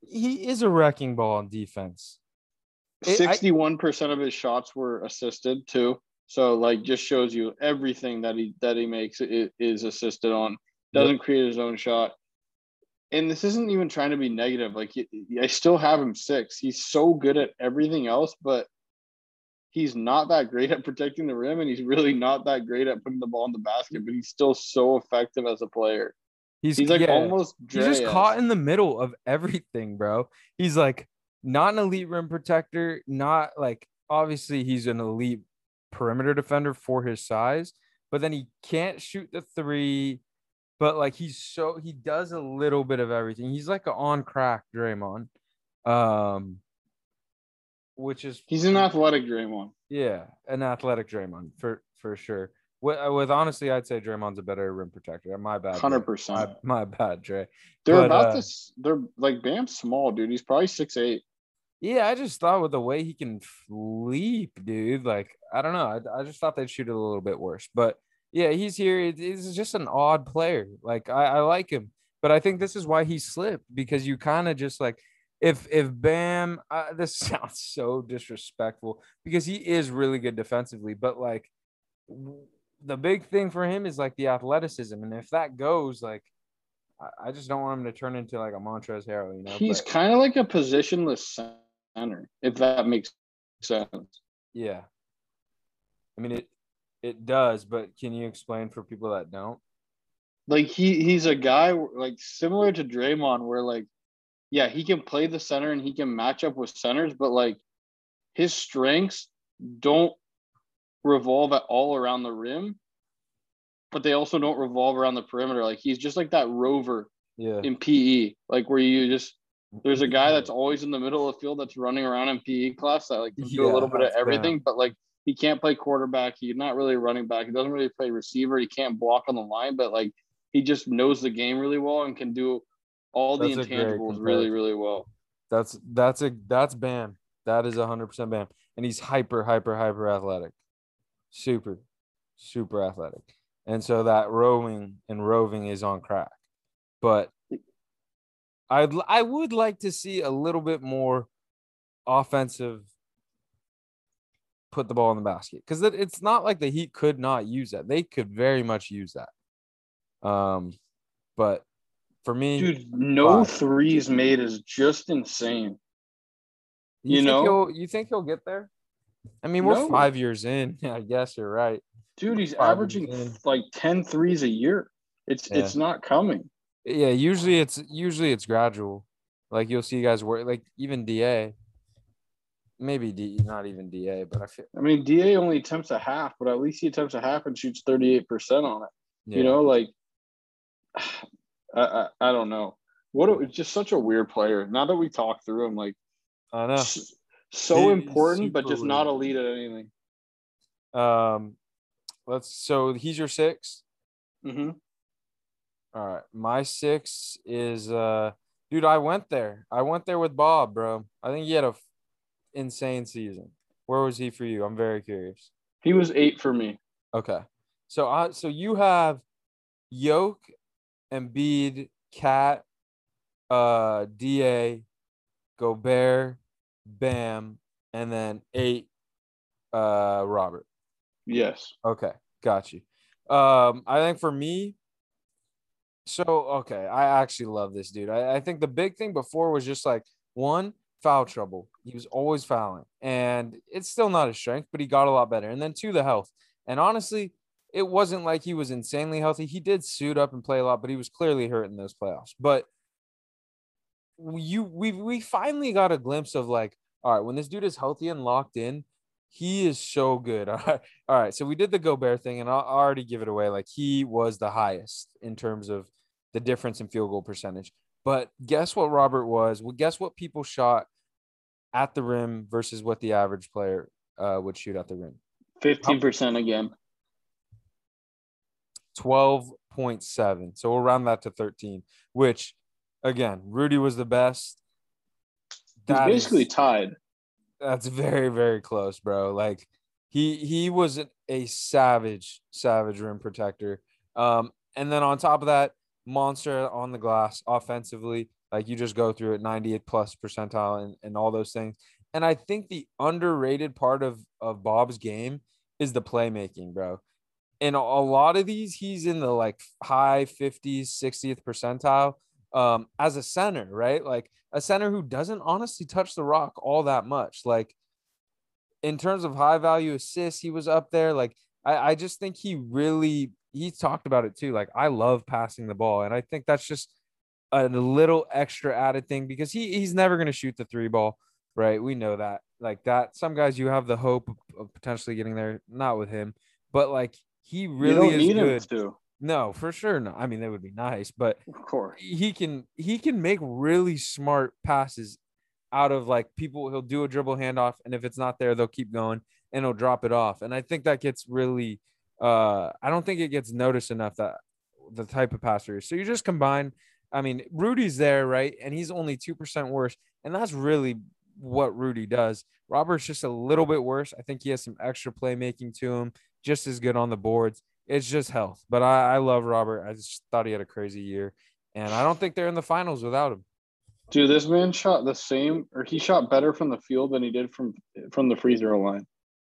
he is a wrecking ball on defense. sixty-one percent of his shots were assisted too. So like just shows you everything that he that he makes is assisted on. Doesn't yep. create his own shot. And this isn't even trying to be negative. Like I still have him six. He's so good at everything else, but he's not that great at protecting the rim, and he's really not that great at putting the ball in the basket, but he's still so effective as a player. He's, he's like yeah, almost Dre-esque. He's just caught in the middle of everything, bro. He's like not an elite rim protector, not like obviously he's an elite perimeter defender for his size, but then he can't shoot the three, but like he's so he does a little bit of everything. He's like an on crack Draymond. Um which is he's an athletic Draymond. Yeah, an athletic Draymond for for sure. With, with honestly, I'd say Draymond's a better rim protector. My bad, hundred percent. My, my bad, Dre. They're but, about uh, this. They're like Bam's small, dude. He's probably six eight. Yeah, I just thought with the way he can leap, dude. Like I don't know. I, I just thought they'd shoot it a little bit worse. But yeah, he's here. He's just an odd player. Like I, I like him, but I think this is why he slipped because you kind of just like. If if Bam, uh, this sounds so disrespectful because he is really good defensively, but like w- the big thing for him is like the athleticism, and if that goes, like I, I just don't want him to turn into like a Montrezl Harrell, you know. He's kind of like a positionless center, if that makes sense. Yeah, I mean it it does, but can you explain for people that don't? Like he he's a guy like similar to Draymond, where like. Yeah, he can play the center and he can match up with centers, but like his strengths don't revolve at all around the rim, but they also don't revolve around the perimeter. Like he's just like that rover yeah. in P E, like where you just there's a guy that's always in the middle of the field that's running around in P E class that like can do yeah, a little bit of everything, bad. But like he can't play quarterback. He's not really running back. He doesn't really play receiver. He can't block on the line, but like he just knows the game really well and can do all the that's intangibles really, really well. That's that's a that's Bam. That is a hundred percent Bam, and he's hyper, hyper, hyper athletic, super, super athletic, and so that rowing and roving is on crack. But I I would like to see a little bit more offensive. Put the ball in the basket because it's not like the Heat could not use that. They could very much use that. Um, but. For me, dude, no five. threes made is just insane. You, you think know, he'll, you think he'll get there? I mean, we're no. five years in. I guess you're right, dude. He's five averaging like ten threes a year. It's yeah. it's not coming. Yeah, usually it's usually it's gradual. Like you'll see guys work, like even D A. Maybe D, not even D A, but I feel. I mean, D A only attempts a half, but at least he attempts a half and shoots thirty-eight percent on it. Yeah. You know, like. I, I I don't know. What it's just such a weird player. Now that we talk through him, like I know, so he's important, but just weird. Not elite at anything. Um, let's. So he's your six. Mm-hmm. All right, my six is uh, dude. I went there. I went there with Bob, bro. I think he had a f- insane season. Where was he for you? I'm very curious. He was eight for me. Okay, so I so you have Yoke. Embiid, Cat, uh, D A, Gobert, Bam, and then eight, uh, Robert. Yes. Okay, got you. Um, I think for me, so okay, I actually love this dude. I, I think the big thing before was just like one, foul trouble. He was always fouling, and it's still not his strength, but he got a lot better. And then two, the health. And honestly, it wasn't like he was insanely healthy. He did suit up and play a lot, but he was clearly hurt in those playoffs. But you, we, we finally got a glimpse of like, all right, when this dude is healthy and locked in, he is so good. All right, all right. So we did the Gobert thing, and I'll already give it away. Like he was the highest in terms of the difference in field goal percentage. But guess what Robert was? Well, guess what people shot at the rim versus what the average player uh, would shoot at the rim? fifteen percent again. twelve point seven. So we'll round that to thirteen, which, again, Rudy was the best. That He's basically is, tied. That's very, very close, bro. Like, he he was a savage, savage rim protector. Um, and then on top of that, monster on the glass offensively. Like you just go through it, ninetieth plus percentile and, and all those things. And I think the underrated part of of Bob's game is the playmaking, bro. In a lot of these, he's in the like high fifties, sixtieth percentile um, as a center, right? Like a center who doesn't honestly touch the rock all that much. Like in terms of high value assists, he was up there. Like I, I just think he really he talked about it too. Like I love passing the ball, and I think that's just a little extra added thing because he he's never going to shoot the three ball, right? We know that. Like that, some guys you have the hope of, of potentially getting there, not with him, but like he You really don't is need him good. to. No, for sure. No, I mean that would be nice, but Of course. he can he can make really smart passes out of like people. He'll do a dribble handoff, and if it's not there, they'll keep going and he'll drop it off. And I think that gets really, uh, I don't think it gets noticed enough that the type of passer is. So you just combine. I mean, Rudy's there, right? And he's only two percent worse, and that's really what Rudy does. Robert's just a little bit worse. I think he has some extra playmaking to him, just as good on the boards. It's just health. But I, I love Robert. I just thought he had a crazy year. And I don't think they're in the finals without him. Dude, this man shot the same, or he shot better from the field than he did from from the free throw line.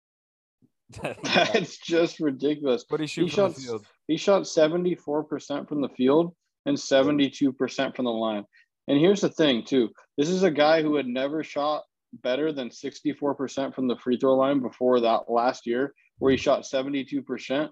Yeah. That's just ridiculous. What he shoot he from shot the field? he shot seventy-four percent from the field and seventy-two percent from the line. And here's the thing, too. This is a guy who had never shot better than sixty-four percent from the free throw line before that last year, where he shot seventy-two percent.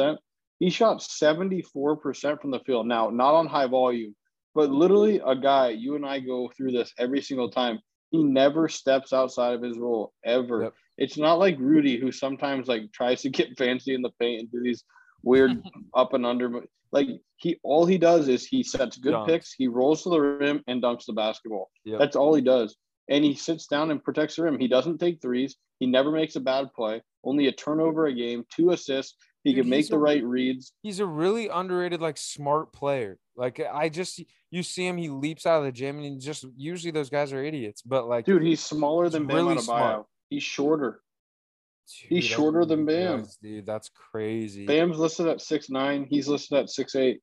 He shot seventy-four percent from the field. Now, not on high volume, but literally a guy, you and I go through this every single time. He never steps outside of his role ever. Yep. It's not like Rudy, who sometimes like tries to get fancy in the paint and do these weird up and under. Like he, all he does is he sets good Dunks. picks. He rolls to the rim and dunks the basketball. Yep. That's all he does. And he sits down and protects the rim. He doesn't take threes. He never makes a bad play. Only a turnover a game, two assists. He Dude, can make he's the a- right reads. He's a really underrated, like smart player. Like I just you see him, he leaps out of the gym, and he just usually those guys are idiots. But like, Dude, he's smaller he's than Bam really Adebayo. smart. He's shorter. Dude, He's I shorter than didn't Bam. realize, dude, that's crazy. Bam's listed at six nine. He's listed at six eight.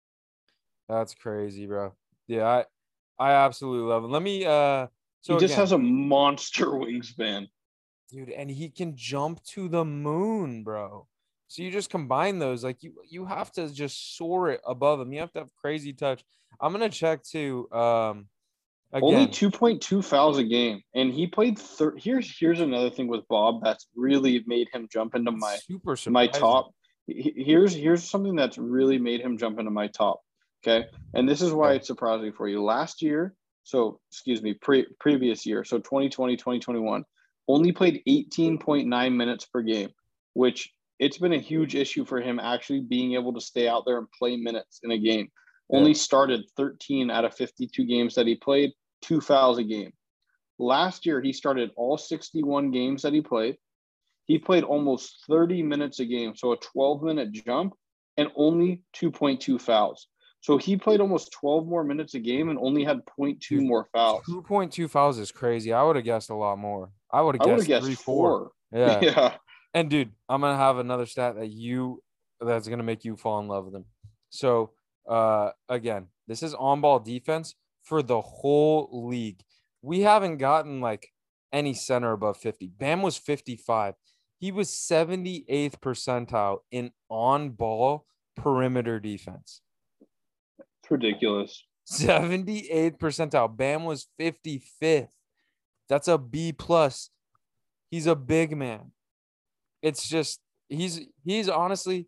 That's crazy, bro. Yeah, I I absolutely love him. Let me uh so he just again, has a monster wingspan. dude, and he can jump to the moon, bro. So you just combine those, like you you have to just soar it above him. You have to have crazy touch. I'm gonna check too. Um again, Only two point two fouls a game. And he played thir- here's here's another thing with Bob that's really made him jump into my super my surprising. top. Here's here's something that's really made him jump into my top. Okay. And this is why Okay. it's surprising for you. Last year, so excuse me, pre previous year, so twenty twenty, twenty twenty-one, only played eighteen point nine minutes per game, which it's been a huge issue for him actually being able to stay out there and play minutes in a game. Yeah. Only started thirteen out of fifty-two games that he played, two fouls a game. Last year, he started all sixty-one games that he played. He played almost thirty minutes a game, so a twelve-minute jump, and only two point two fouls. So he played almost twelve more minutes a game and only had zero point two Dude, more fouls. two point two fouls is crazy. I would have guessed a lot more. I would I have would guessed, have guessed three, four. four. Yeah. Yeah. And dude, I'm gonna have another stat that you that's gonna make you fall in love with him. So uh again, this is on-ball defense for the whole league. We haven't gotten like any center above fifty. Bam was fifty-five. He was seventy-eighth percentile in on-ball perimeter defense. It's ridiculous. seventy-eighth percentile. Bam was fifty-fifth. That's a B plus. He's a big man. It's just he's he's honestly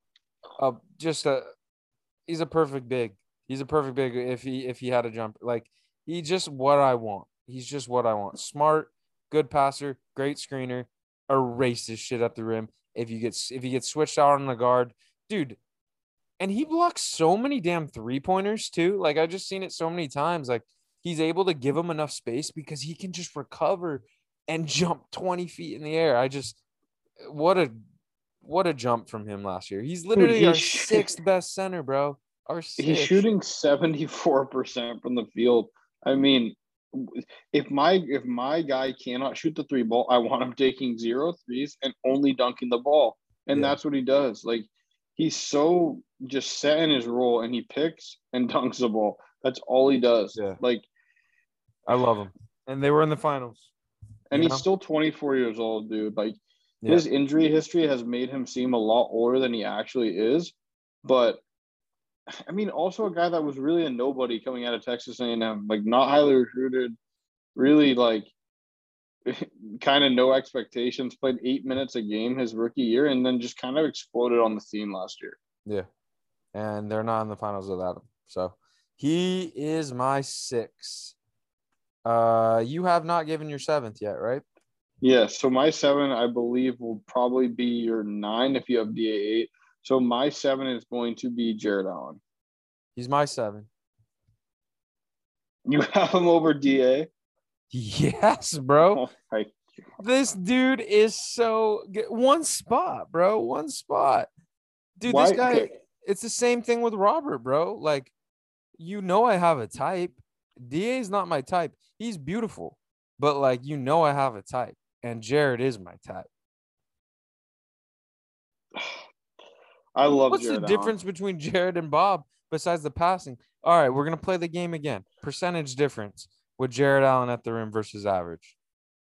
uh just a he's a perfect big. He's a perfect big if he if he had a jump. Like he's just what I want. He's just what I want. Smart, good passer, great screener, erases shit at the rim. If you get if he gets switched out on the guard, dude. And he blocks so many damn three pointers too. Like I just seen it so many times. Like he's able to give him enough space because he can just recover and jump twenty feet in the air. I just what a what a jump from him last year. He's literally Dude, our he's- sixth best center, bro. Our sixth. He's shooting seventy-four percent from the field. I mean, if my if my guy cannot shoot the three ball, I want him taking zero threes and only dunking the ball. And Yeah. that's what he does. Like he's so just set in his role and he picks and dunks the ball. That's all he does. Yeah. Like, I love him. And they were in the finals. and You he's know? still twenty-four years old, dude. Like, Yeah. his injury history has made him seem a lot older than he actually is. But I mean, also a guy that was really a nobody coming out of Texas A and M, like not highly recruited, really like kind of no expectations. Played eight minutes a game his rookie year, and then just kind of exploded on the scene last year. Yeah. And they're not in the finals without him. So he is my six. Uh, you have not given your seventh yet, right? Yeah. So my seven, I believe, will probably be your nine if you have D A eight. So my seven is going to be Jared Allen. He's my seven. You have him over D A? Yes, bro. Oh my This dude is so good. One spot, bro. One spot. Dude, Why- this guy, okay. it's the same thing with Robert, bro. Like, you know I have a type. D A is not my type. He's beautiful. But, like, you know I have a type. And Jared is my type. I love What's Jared the Allen. difference between Jared and Bob besides the passing? All right, we're going to play the game again. Percentage difference with Jared Allen at the rim versus average.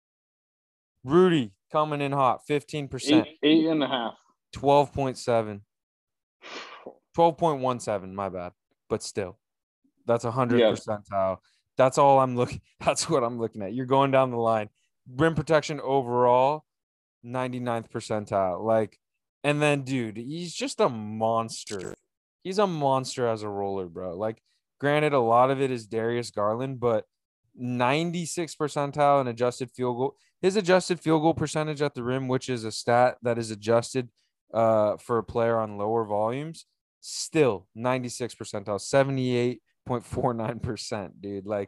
Rudy coming in hot, fifteen percent. Eight, eight and a half. twelve point seven. twelve point one seven, my bad. But still, that's a hundred Yeah. percentile. That's all I'm looking. That's what I'm looking at. You're going down the line. Rim protection overall, ninety-ninth percentile. Like, and then, dude, he's just a monster. He's a monster as a roller, bro. Like, granted, a lot of it is Darius Garland, but ninety-six percentile in adjusted field goal. His adjusted field goal percentage at the rim, which is a stat that is adjusted uh, for a player on lower volumes, still ninety-six percentile, seventy-eight point four nine percent, dude. Like,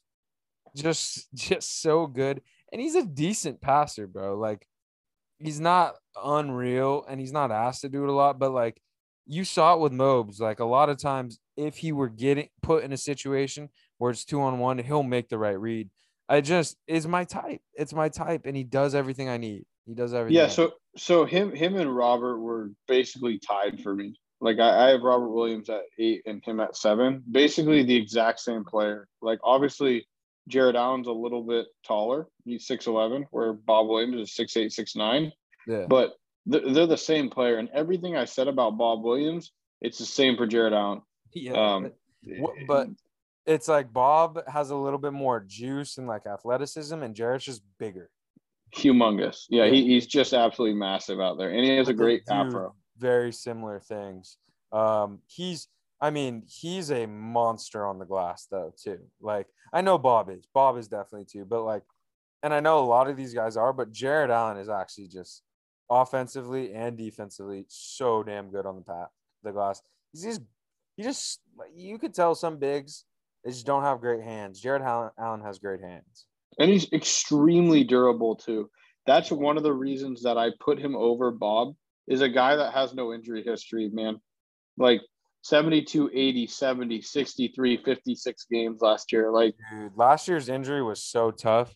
just just so good. And he's a decent passer, bro. Like, he's not unreal and he's not asked to do it a lot, but like you saw it with Mobes. Like, a lot of times, if he were getting put in a situation where it's two on one, he'll make the right read. I just is my type. It's my type, and he does everything I need. He does everything. Yeah, I so need. so him him and Robert were basically tied for me. Like I, I have Robert Williams at eight and him at seven. Basically the exact same player. Like obviously Jared Allen's a little bit taller. He's six eleven, where Bob Williams is six eight, six nine. Yeah. But th- they're the same player. And everything I said about Bob Williams, it's the same for Jared Allen. Yeah. Um, but, but it's like Bob has a little bit more juice and like athleticism, and Jared's just bigger. Humongous. Yeah, Yeah. He, he's just absolutely massive out there. And he has But a great they do afro. Very similar things. Um, he's, I mean, he's a monster on the glass, though, too. Like, I know Bob is. Bob is definitely too. But, like, and I know a lot of these guys are, but Jared Allen is actually just offensively and defensively so damn good on the path, the glass. He's just, he just, you could tell some bigs, they just don't have great hands. Jared Allen, Allen has great hands. And he's extremely durable too. That's one of the reasons that I put him over Bob, is a guy that has no injury history, man. Like seventy-two, eighty, seventy, sixty-three, fifty-six games last year. Like, dude, last year's injury was so tough.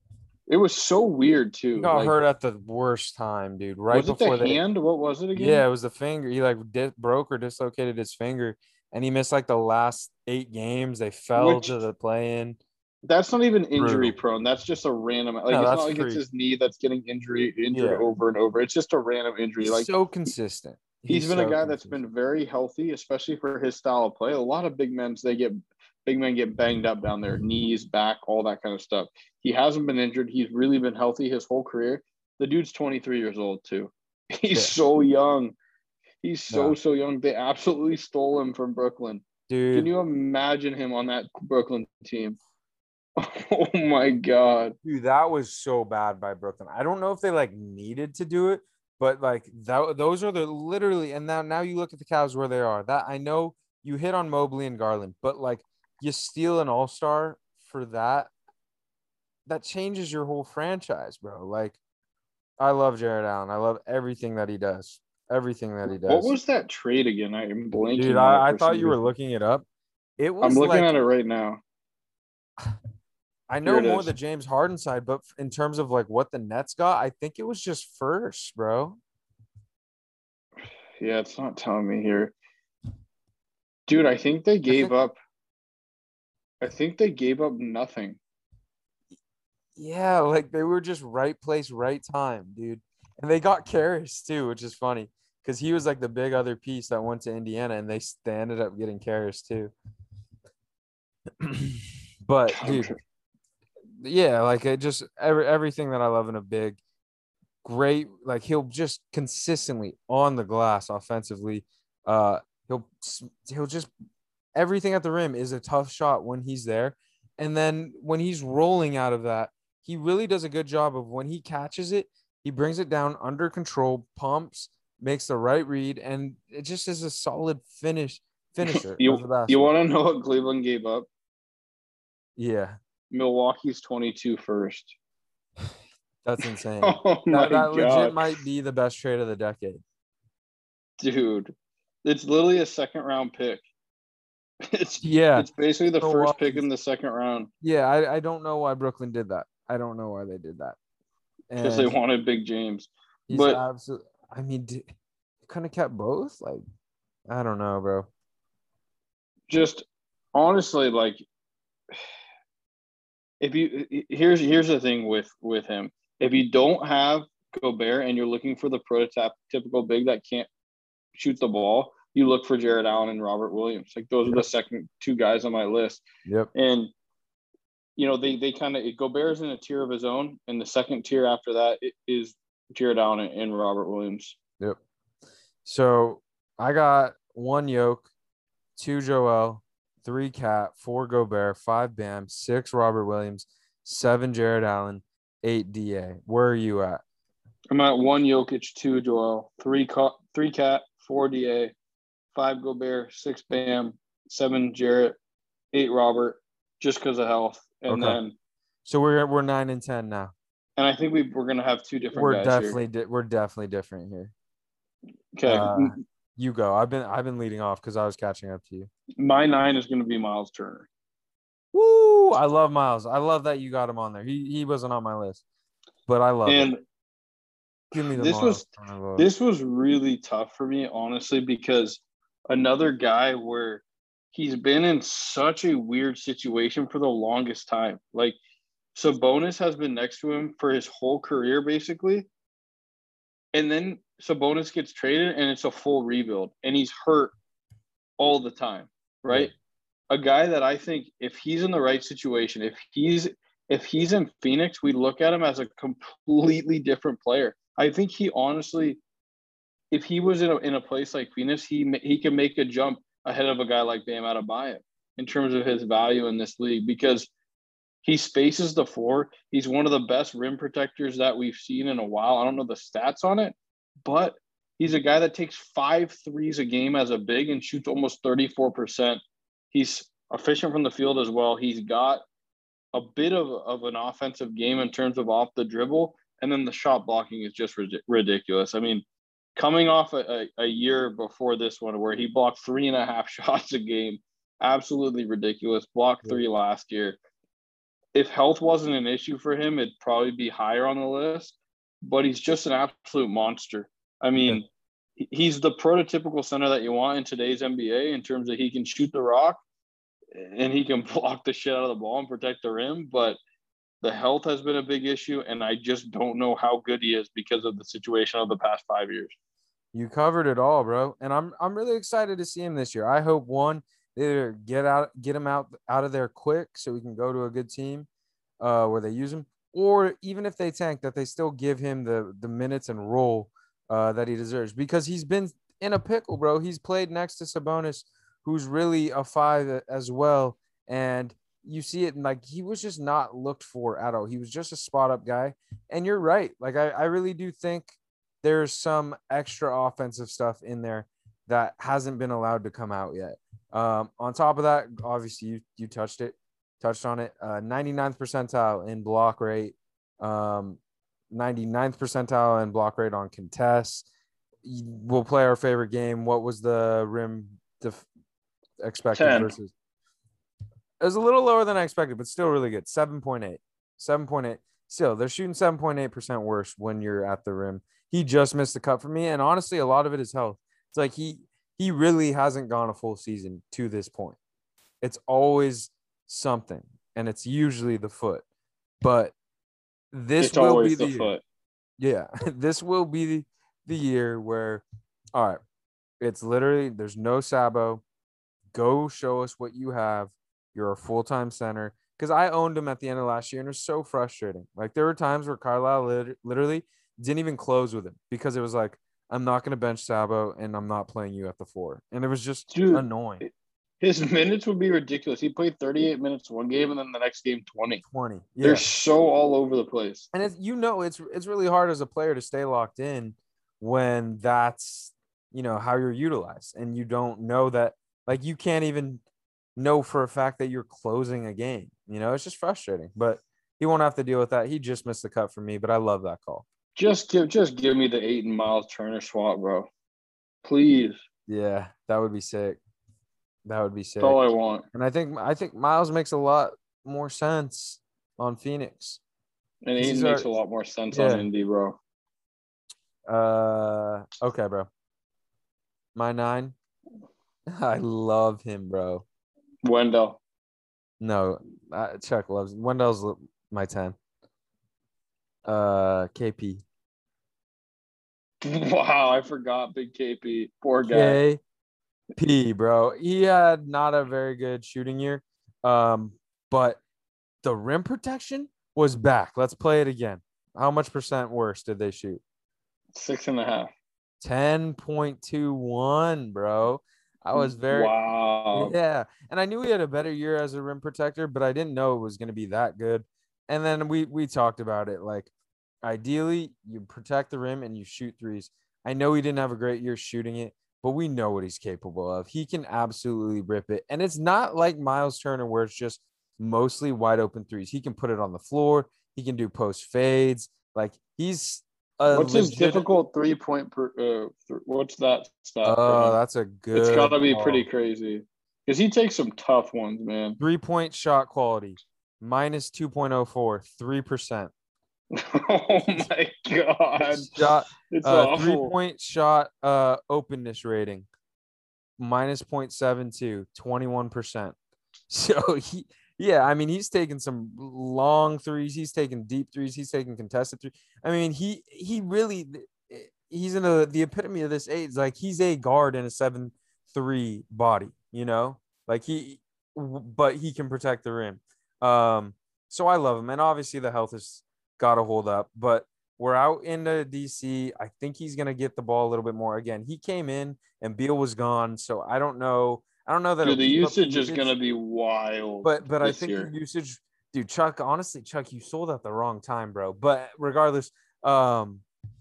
It was so weird too. He got like, hurt at the worst time, dude. Right was it before the they, hand? What was it again? Yeah, it was the finger. He like di- broke or dislocated his finger, and he missed like the last eight games. They fell Which- to the play-in. That's not even injury Brutal. prone. That's just a random. Like, No, it's that's not like freak. it's his knee that's getting injury injured Yeah. over and over. It's just a random injury. He's like so consistent. he's been so a guy that's consistent. been very healthy, especially for his style of play. A lot of big men, they get big men get banged up down there, knees, back, all that kind of stuff. He hasn't been injured. He's really been healthy his whole career. The dude's twenty-three years old too. He's Yeah. so young. He's so Yeah. so young. They absolutely stole him from Brooklyn. Dude. Can you imagine him on that Brooklyn team? Oh my God. Dude, that was so bad by Brooklyn. I don't know if they like needed to do it, but like that, those are the literally. And now, now you look at the Cavs where they are. That I know you hit on Mobley and Garland, but like you steal an All Star for that. That changes your whole franchise, bro. Like, I love Jared Allen. I love everything that he does. Everything that he does. What was that trade again? I am blanking. Dude, on it I, I for thought some you were reason. looking it up. It was I'm looking like, at it right now. I know Here it more is. the James Harden side, but in terms of like what the Nets got, I think it was just first, bro. Yeah, it's not telling me here. Dude, I think they gave think- up I think they gave up nothing. Yeah, like they were just right place, right time, dude. And they got Karras too, which is funny because he was like the big other piece that went to Indiana, and they, they ended up getting Karras too. But dude, yeah, like it just every everything that I love in a big, great, like he'll just consistently on the glass offensively. Uh, he'll he'll just everything at the rim is a tough shot when he's there, and then when he's rolling out of that, he really does a good job of when he catches it, he brings it down under control, pumps, makes the right read, and it just is a solid finish finisher of the You you basket. want to know what Cleveland gave up? Yeah, Milwaukee's twenty-two first. that's insane. Oh my That that legit god, might be the best trade of the decade. dude! It's literally a second round pick. It's Yeah, it's basically the first pick Milwaukee's. in the second round Yeah, I, I don't know why Brooklyn did that. I don't know why they did that. because they And wanted Big James. he's But absolutely. I mean, d- couldn't have kept both. Like, I don't know, bro. just honestly, like if you here's here's the thing with with him. If you don't have Gobert and you're looking for the prototypical big that can't shoot the ball, you look for Jared Allen and Robert Williams. Like those are the Yep. second two guys on my list. Yep. And you know, they they kind of Gobert's in a tier of his own, and the second tier after that is Jared Allen and Robert Williams. Yep. So I got one Yoke, two Joel, three Cat, four Gobert, five Bam, six Robert Williams, seven Jared Allen, eight D A. Where are you at? I'm at one Jokic, two Joel, three three Cat, four D A, five Gobert, six Bam, seven Jarrett, eight Robert, just because of health, and Okay. then So we're we're nine and ten now. and I think we we're gonna have two different We're guys definitely here. di- we're definitely different here. Okay, Uh, you go. I've been I've been leading off because I was catching up to you. my nine is gonna be Miles Turner. Woo! I love Miles. I love that you got him on there. He he wasn't on my list, but I love And it. Give me the this Miles was Turner vote. this was really tough for me, honestly, because another guy where he's been in such a weird situation for the longest time. Like Sabonis has been next to him for his whole career, basically. And then Sabonis gets traded and it's a full rebuild. And he's hurt all the time, right? Yeah. A guy that I think if he's in the right situation, if he's if he's in Phoenix, we look at him as a completely different player. I think he honestly, if he was in a, in a place like Phoenix, he he can make a jump ahead of a guy like Bam Adebayo in terms of his value in this league because he spaces the floor. He's one of the best rim protectors that we've seen in a while. I don't know the stats on it, but he's a guy that takes five threes a game as a big and shoots almost thirty-four percent. He's efficient from the field as well. He's got a bit of, of an offensive game in terms of off the dribble, and then the shot blocking is just ridiculous. I mean, coming off a, a, a year before this one where he blocked three and a half shots a game, absolutely ridiculous. Blocked three last year. If health wasn't an issue for him, it'd probably be higher on the list, but he's just an absolute monster. I mean, yeah. He's the prototypical center that you want in today's N B A in terms of he can shoot the rock and he can block the shit out of the ball and protect the rim, but the health has been a big issue, and I just don't know how good he is because of the situation of the past five years. You covered it all, bro, and I'm I'm really excited to see him this year. I hope one, they either get out get him out out of there quick so we can go to a good team uh, where they use him, or even if they tank, that they still give him the the minutes and role uh, that he deserves because he's been in a pickle, bro. He's played next to Sabonis, who's really a five as well, and you see it, and like he was just not looked for at all. He was just a spot up guy, and you're right. Like I, I really do think there's some extra offensive stuff in there that hasn't been allowed to come out yet. Um, on top of that, obviously you you touched it, touched on it. Uh, ninety-ninth percentile in block rate, um, ninety-ninth percentile in block rate on contests. We'll play our favorite game. What was the rim def- expected ten. Versus? It was a little lower than I expected, but still really good. seven point eight. seven point eight. Still, they're shooting seven point eight percent worse when you're at the rim. He just missed the cut for me, and honestly, a lot of it is health. It's like he he really hasn't gone a full season to this point. It's always something, and it's usually the foot. But this It's will be always the the year. foot. Yeah, this will be the, the year where, all right, it's literally there's no Sabo. Go show us what you have. You're a full time center. Because I owned him at the end of last year, and it was so frustrating. Like there were times where Carlisle lit- literally didn't even close with him because it was like, I'm not going to bench Sabo, and I'm not playing you at the four, and it was just Dude, annoying. his minutes would be ridiculous. He played thirty-eight minutes one game and then the next game twenty. twenty, They're yeah. so all over the place. And it's, you know, it's it's really hard as a player to stay locked in when that's, you know, how you're utilized, and you don't know that, like, you can't even know for a fact that you're closing a game. You know, it's just frustrating. But he won't have to deal with that. He just missed the cut for me, but I love that call. Just give just give me the Aiton Miles Turner swap, bro. Please. Yeah, that would be sick. That would be sick. That's all I want. And I think I think Miles makes a lot more sense on Phoenix. And Aiton makes our, a lot more sense yeah. on Indy, bro. Uh, okay, bro. My nine. I love him, bro. Wendell. No, uh, Chuck loves Wendell's my ten. Uh, K P. Wow, I forgot Big K P. Poor guy. K P, bro. He had not a very good shooting year. Um, but the rim protection was back. Let's play it again. How much percent worse did they shoot? Six and a half. ten point two one, bro. I was very wow. Yeah. And I knew he had a better year as a rim protector, but I didn't know it was going to be that good. And then we we talked about it. Like, ideally, you protect the rim and you shoot threes. I know he didn't have a great year shooting it, but we know what he's capable of. He can absolutely rip it. And it's not like Miles Turner where it's just mostly wide open threes. He can put it on the floor. He can do post fades. Like, he's a what's legit... his difficult three point per uh, th- what's that stat? Oh, that's a good It's got to be pretty crazy because he takes some tough ones, man. Three point shot quality minus two point oh four, three percent. Oh my god. Shot it's uh, three point shot uh openness rating minus zero point seven two, twenty-one percent. So he yeah, I mean, he's taking some long threes, he's taking deep threes, he's taking contested threes. I mean, he he really he's in a, the epitome of this age. Like, he's a guard in a seven three body, you know? Like, he but he can protect the rim. Um so I love him, and obviously the health is got to hold up, but we're out into D C. I think he's going to get the ball a little bit more. Again, he came in and Beal was gone, so I don't know. I don't know that dude, the usage, the usage is going to be wild. But but I think year. the usage, dude, Chuck, honestly, Chuck, you sold at the wrong time, bro. But regardless, um,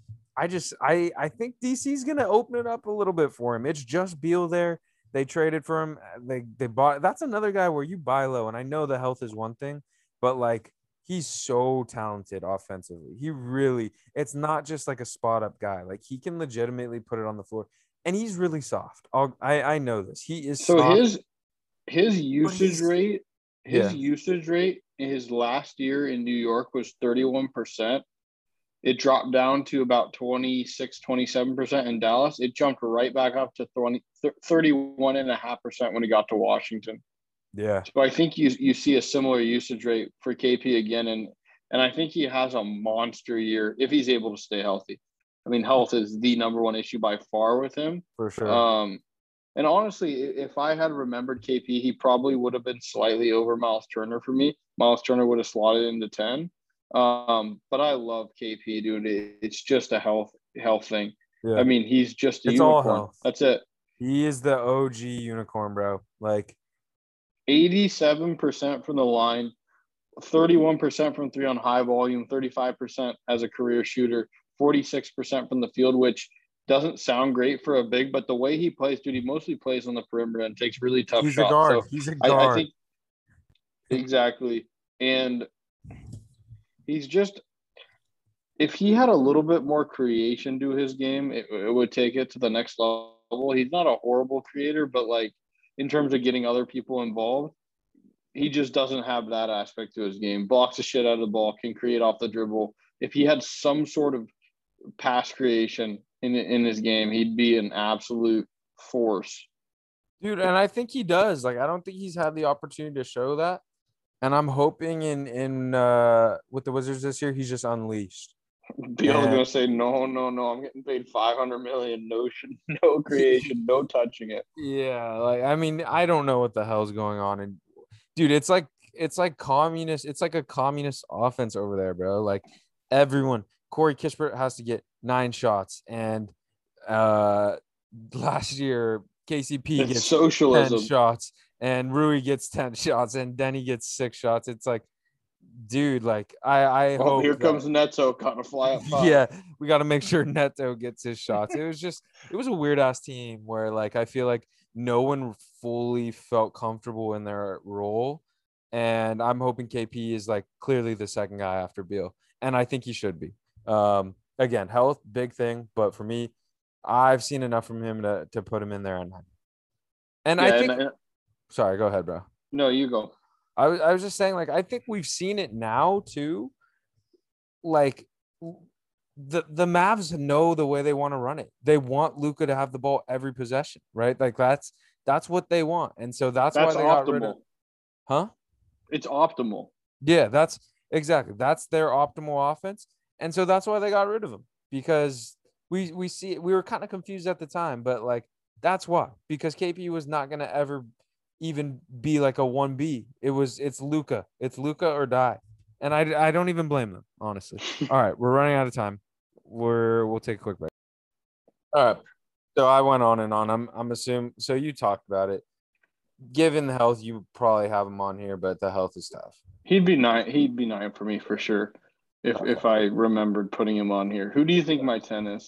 I just I I think D C's going to open it up a little bit for him. It's just Beal there. They traded for him. They they bought. That's another guy where you buy low, and I know the health is one thing, but like, he's so talented offensively. He really, it's not just like a spot up guy. Like, he can legitimately put it on the floor, and he's really soft. I'll, I I know this. He is so soft, his his usage rate, his yeah. usage rate in his last year in New York was thirty-one percent. It dropped down to about twenty-six, twenty-seven percent in Dallas. It jumped right back up to thirty-one and a half percent when he got to Washington. Yeah. So I think you you see a similar usage rate for K P again, and and I think he has a monster year if he's able to stay healthy. I mean, health is the number one issue by far with him. For sure. Um, and honestly, if I had remembered K P, he probably would have been slightly over Miles Turner for me. Miles Turner would have slotted into ten. Um, but I love K P, dude. It's just a health health thing. Yeah. I mean, he's just a it's unicorn. All health. That's it. He is the O G unicorn, bro. Like, eighty-seven percent from the line, thirty-one percent from three on high volume, thirty-five percent as a career shooter, forty-six percent from the field, which doesn't sound great for a big, but the way he plays, dude, he mostly plays on the perimeter and takes really tough he's shots. A guard. So he's a guard. I, I think exactly. And he's just, if he had a little bit more creation to his game, it, it would take it to the next level. He's not a horrible creator, but like, in terms of getting other people involved, he just doesn't have that aspect to his game. Blocks the shit out of the ball, can create off the dribble. If he had some sort of pass creation in in his game, he'd be an absolute force. Dude, and I think he does. Like, I don't think he's had the opportunity to show that. And I'm hoping in in uh with the Wizards this year, he's just unleashed. Beal's And gonna say, no, no, no, I'm getting paid five hundred million. No, no creation, no touching it. yeah, like I mean, I don't know what the hell's going on. And dude, it's like it's like communist, it's like a communist offense over there, bro. Like everyone, Corey Kispert has to get nine shots, and uh last year K C P It's gets ten socialism. shots, and Rui gets ten shots, and Denny gets six shots. It's like, dude, like I I Oh, hope here that comes Neto, kind of fly up five. yeah, we got to make sure Neto gets his shots. It was just it was a weird ass team where like I feel like no one fully felt comfortable in their role, and I'm hoping K P is like clearly the second guy after Beal, and I think he should be. Um, again, health big thing, but for me, I've seen enough from him to to put him in there. And and I Yeah, and, think, and sorry, go ahead, bro. no, you go. I was I was just saying like I think we've seen it now too, like the the Mavs know the way they want to run it. They want Luka to have the ball every possession, right? Like that's that's what they want, and so that's why That's they got rid of. optimal. Huh? It's optimal. Yeah, that's exactly that's their optimal offense, and so that's why they got rid of him because we we see we were kind of confused at the time, but like that's why because K P was not gonna ever even be like a one B. It was it's Luka, it's Luka or die, and I I don't even blame them honestly. All right, we're running out of time. We're we'll take a quick break. All right. So I went on and on. I'm I'm assuming so you talked about it. Given the health, you probably have him on here, but the health is tough. He'd be nine. He'd be nine for me for sure. If Tough if one. I remembered putting him on here. Who do you think my ten is?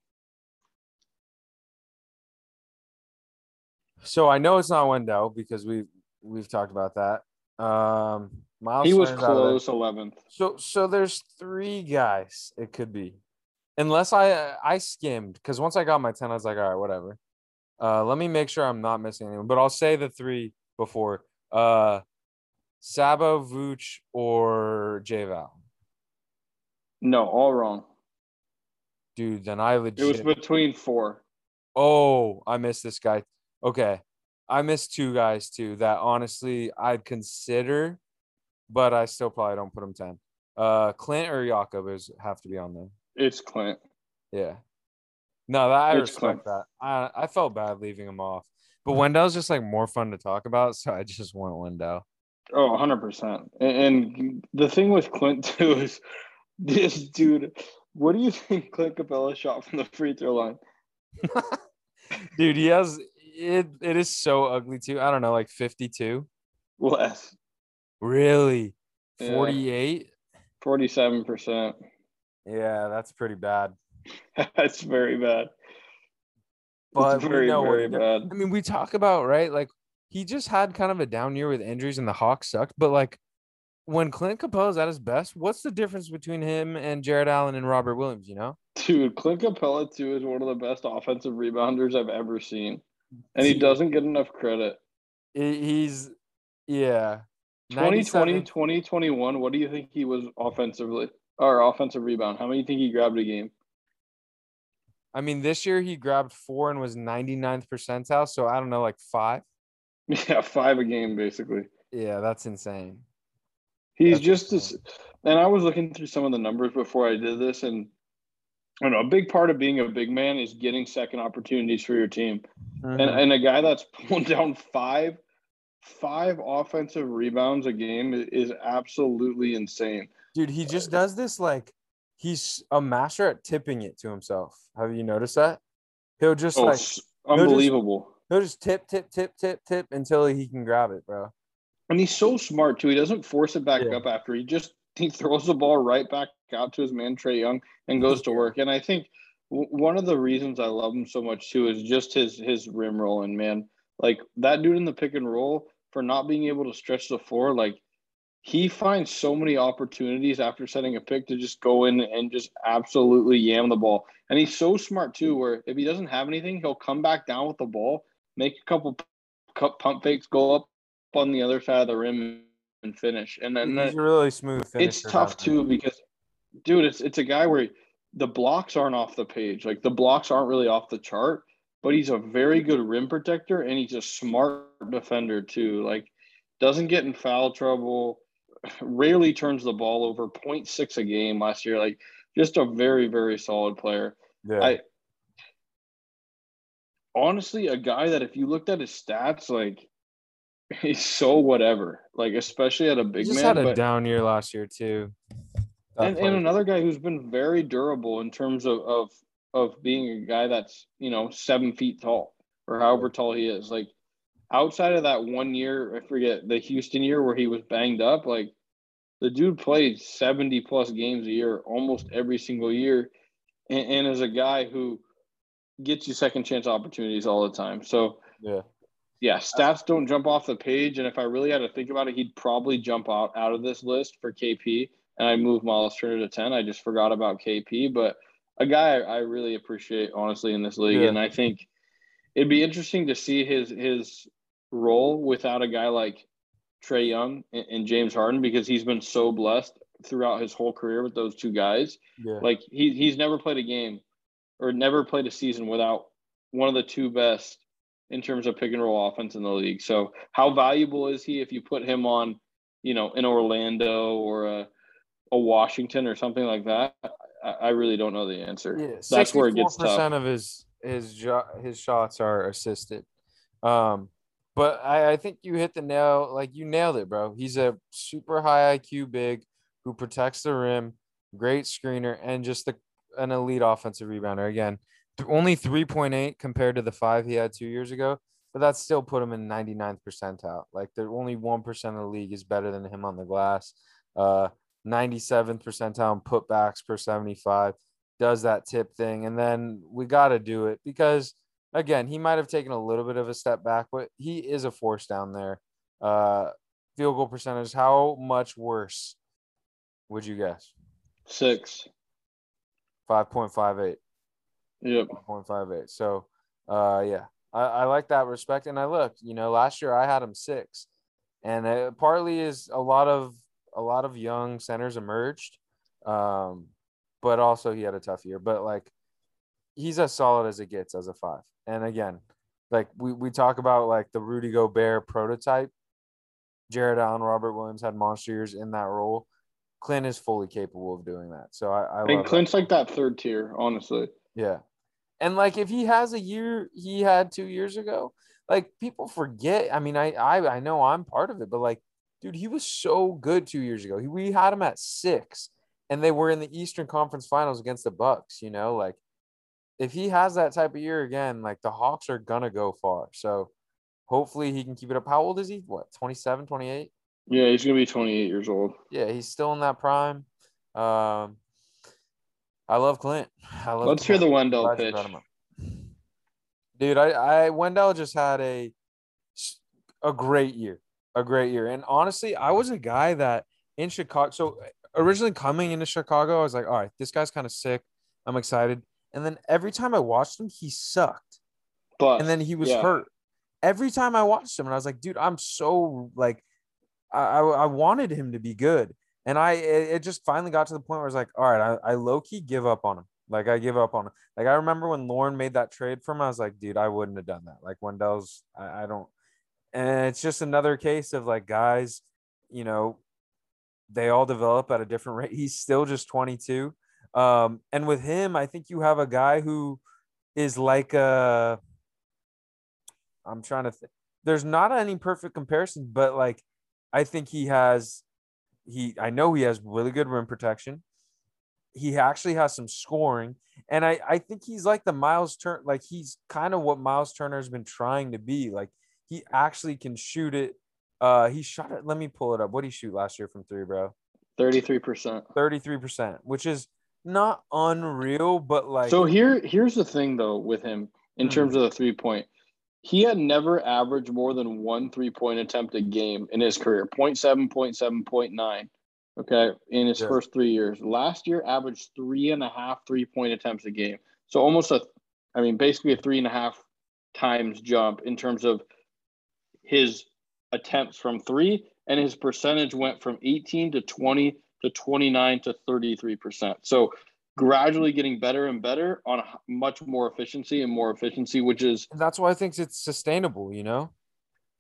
So I know it's not Wendell because we've we've talked about that. Um, He Miles was Turner's out of there. close eleventh. So so there's three guys it could be, unless I I skimmed because once I got my ten, I was like, all right, whatever. Uh, let me make sure I'm not missing anyone, but I'll say the three before. Uh, Sabo, Vooch, or J Val. No, all wrong. Dude, then I It was legit. between four. Oh, I missed this guy. Okay. I missed two guys too that honestly I'd consider, but I still probably don't put him ten. Uh, Clint or Jakob is have to be on there. It's Clint. Yeah. No, that I It's Clint. respect that. I I felt bad leaving him off. But Wendell's just like more fun to talk about, so I just went Wendell. Oh, one hundred percent. And, and the thing with Clint too is this dude. What do you think Clint Capella shot from the free throw line? Dude, he has it it is so ugly too. I don't know, like fifty-two. Less. Really? Yeah, forty-eight? forty-seven percent. Yeah, that's pretty bad. That's very bad. It's But we very, know what he very does. bad. I mean, we talk about, right? Like he just had kind of a down year with injuries and the Hawks sucked. But like when Clint Capella's at his best, what's the difference between him and Jared Allen and Robert Williams, you know? Dude, Clint Capella too is one of the best offensive rebounders I've ever seen. And he Dude, doesn't get enough credit. he's yeah. twenty twenty, ninety-seven. twenty twenty-one, what do you think he was offensively? Or offensive rebound? How many do you think he grabbed a game? I mean, this year he grabbed four and was ninety-ninth percentile. So I don't know, like five. Yeah, five a game, basically. Yeah, that's insane. He's That's just insane. this. And I was looking through some of the numbers before I did this, and I don't know, a big part of being a big man is getting second opportunities for your team. And Mm-hmm. and a guy that's pulling down five five offensive rebounds a game is absolutely insane. Dude, he just does this like he's a master at tipping it to himself. Have you noticed that? He'll just Oh, like he'll just unbelievable. he'll just tip, tip, tip, tip, tip until he can grab it, bro. And he's so smart too. He doesn't force it back Yeah. up after. He just he throws the ball right back out to his man Trae Young and goes to Yeah. work. And I think w- one of the reasons I love him so much too is just his his rim rolling, man. Like that dude in the pick and roll for not being able to stretch the floor, like he finds so many opportunities after setting a pick to just go in and just absolutely yam the ball. And he's so smart too, where if he doesn't have anything, he'll come back down with the ball, make a couple pump fakes, go up on the other side of the rim and finish. And then He's a really smooth finisher. it's tough too because, dude, it's it's a guy where the blocks aren't off the page. Like the blocks aren't really off the chart, but he's a very good rim protector and he's a smart defender too. Like doesn't get in foul trouble, rarely turns the ball over, zero point six a game last year. Like, just a very, very solid player. Yeah. I honestly, a guy that if you looked at his stats, like, he's so whatever, like, especially at a He big just had man. a But down year last year too. That and, and plays. another guy who's been very durable in terms of of of being a guy that's, you know, seven feet tall or however tall he is. Like, outside of that one year, I forget the Houston year where he was banged up, like, the dude played seventy plus games a year almost every single year, and, and is a guy who gets you second chance opportunities all the time. So Yeah. yeah, stats don't jump off the page. And if I really had to think about it, he'd probably jump out, out of this list for K P. And I moved Miles Turner to ten. I just forgot about K P, but a guy I really appreciate, honestly, in this league. Yeah. And I think it'd be interesting to see his his role without a guy like Trae Young and, and James Harden, because he's been so blessed throughout his whole career with those two guys. Yeah. Like, he he's never played a game or never played a season without one of the two best in terms of pick and roll offense in the league. So how valuable is he if you put him on, you know, in Orlando or a, a Washington or something like that? I, I really don't know the answer. Yeah. That's where it sixty-four gets tough. percent of his his jo- his shots are assisted. Um, but I, I think you hit the nail, like you nailed it, bro. He's a super high I Q big who protects the rim, great screener, and just the, an elite offensive rebounder. Again, th- only three point eight compared to the five he had two years ago, but that still put him in ninety-ninth percentile. Like, the only one percent of the league is better than him on the glass. Uh, ninety-seventh percentile in putbacks per seventy-five, does that tip thing. And then we got to do it because, again, he might have taken a little bit of a step back, but he is a force down there. Uh, field goal percentage, how much worse would you guess? Six. five point five eight. Yep. five point five eight. So, uh, yeah, I, I like that respect. And I looked, you know, last year I had him six, and it partly is a lot of a lot of young centers emerged, um, but also he had a tough year. But like, he's as solid as it gets as a five. And again, like we, we talk about like the Rudy Gobert prototype. Jared Allen, Robert Williams had monster years in that role. Clint is fully capable of doing that. So I, I I think love Clint's that. like that third tier, honestly. Yeah. And like, if he has a year he had two years ago, like, people forget. I mean, I I, I know I'm part of it, but like, dude, he was so good two years ago. He, we had him at six, and they were in the Eastern Conference Finals against the Bucks. You know, like, if he has that type of year again, like, the Hawks are gonna go far. So hopefully he can keep it up. How old is he? What, twenty-seven, twenty-eight? Yeah, he's gonna be twenty-eight years old. Yeah, he's still in that prime. Um, I love Clint. I love Let's hear Clint. the Wendell Glad you pitch. brought him up. Dude, I, I Wendell just had a a great year, a great year. And honestly, I was a guy that in Chicago. So originally coming into Chicago, I was like, all right, this guy's kind of sick. I'm excited. And then every time I watched him, he sucked. But And then he was yeah. hurt. Every time I watched him, and I was like, dude, I'm so like, I I, I wanted him to be good. And I it, it just finally got to the point where I was like, all right, I, I low key give up on him. Like, I give up on him. Like, I remember when Lauren made that trade for him, I was like, dude, I wouldn't have done that. Like, Wendell's, I, I don't. And it's just another case of like, guys, you know, they all develop at a different rate. He's still just twenty-two. Um, and with him, I think you have a guy who is like a, I'm trying to think. There's not any perfect comparison, but like, I think he has, he, I know he has really good rim protection. He actually has some scoring. And I, I think he's like the Miles Turner, like, he's kind of what Miles Turner has been trying to be. Like, he actually can shoot it. Uh, he shot it. Let me pull it up. What did he shoot last year from three, bro? thirty-three percent. thirty-three percent, which is not unreal, but like, So here, here's the thing though with him in hmm, terms of the three point. He had never averaged more than one three point attempt a game in his career. zero point seven, zero point seven, zero point nine. Okay, in his yeah, first three years. Last year, averaged three and a half three point attempts a game. So almost a, I mean, basically a three and a half times jump in terms of his attempts from three, and his percentage went from eighteen to twenty to twenty-nine to thirty-three percent. So gradually getting better and better on much more efficiency and more efficiency, which is and that's why I think it's sustainable, you know?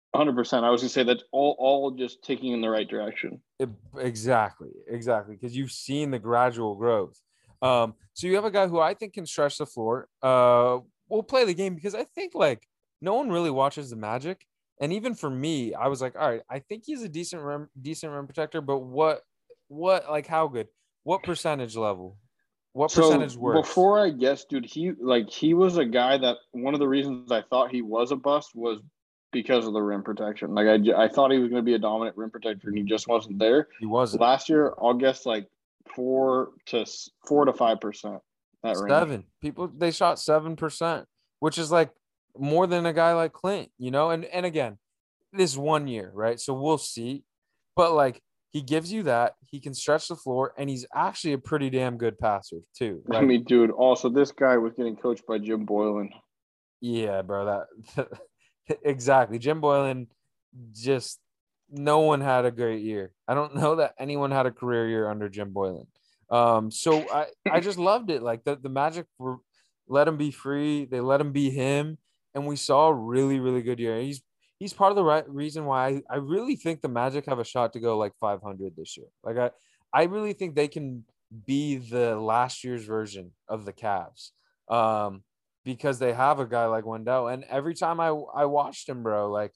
one hundred percent. I was gonna say that's all all just taking in the right direction. It, exactly, exactly, because you've seen the gradual growth. Um, so you have a guy who I think can stretch the floor. Uh, we'll play the game because I think like no one really watches the Magic, and even for me, I was like, all right, I think he's a decent rim, decent rim protector, but what, what, like how good? What percentage level? What So percentage worse? before I guess, dude, he like he was a guy that one of the reasons I thought he was a bust was because of the rim protection. Like I, I thought he was going to be a dominant rim protector, and he just wasn't there. He wasn't. Last year, I'll guess like four to four to five percent that range. Seven people they shot seven percent, which is like more than a guy like Clint, you know. And and again, this one year, right? So we'll see. But like he gives you that, he can stretch the floor, and he's actually a pretty damn good passer too. I Like, mean, dude. Also, this guy was getting coached by Jim Boylan. yeah, bro, that exactly. Jim Boylan just no one had a great year. I don't know that anyone had a career year under Jim Boylan. Um, so I I just loved it. Like the the Magic were, let him be free. They let him be him, and we saw a really really good year. He's he's part of the right reason why I, I really think the Magic have a shot to go like five hundred this year. Like I I really think they can be the last year's version of the Cavs. Um, because they have a guy like Wendell, and every time I I watched him, bro, like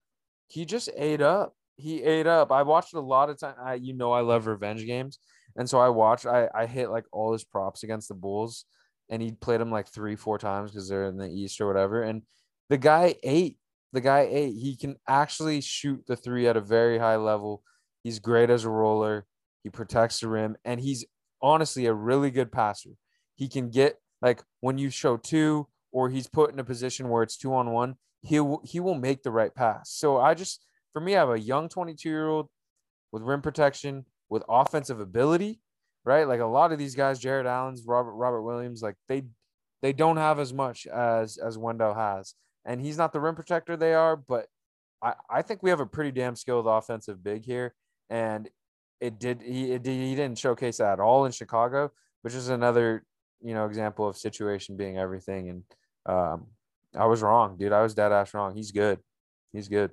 he just ate up. He ate up. I watched a lot of time. I, you know, I love revenge games, and so I watched. I I hit like all his props against the Bulls, and he played them like three, four times because they're in the East or whatever. And the guy ate. The guy ate. He can actually shoot the three at a very high level. He's great as a roller. He protects the rim, and he's honestly a really good passer. He can get like when you show two, or he's put in a position where it's two on one, he will he will make the right pass. So I just for me, I have a young twenty-two year old with rim protection, with offensive ability, right? Like a lot of these guys, Jared Allen's, Robert Robert Williams, like they they don't have as much as as Wendell has, and he's not the rim protector they are, but I I think we have a pretty damn skilled offensive big here, and it did he it, he didn't showcase that at all in Chicago, which is another you know example of situation being everything. And um, I was wrong, dude. I was dead ass wrong. He's good. He's good.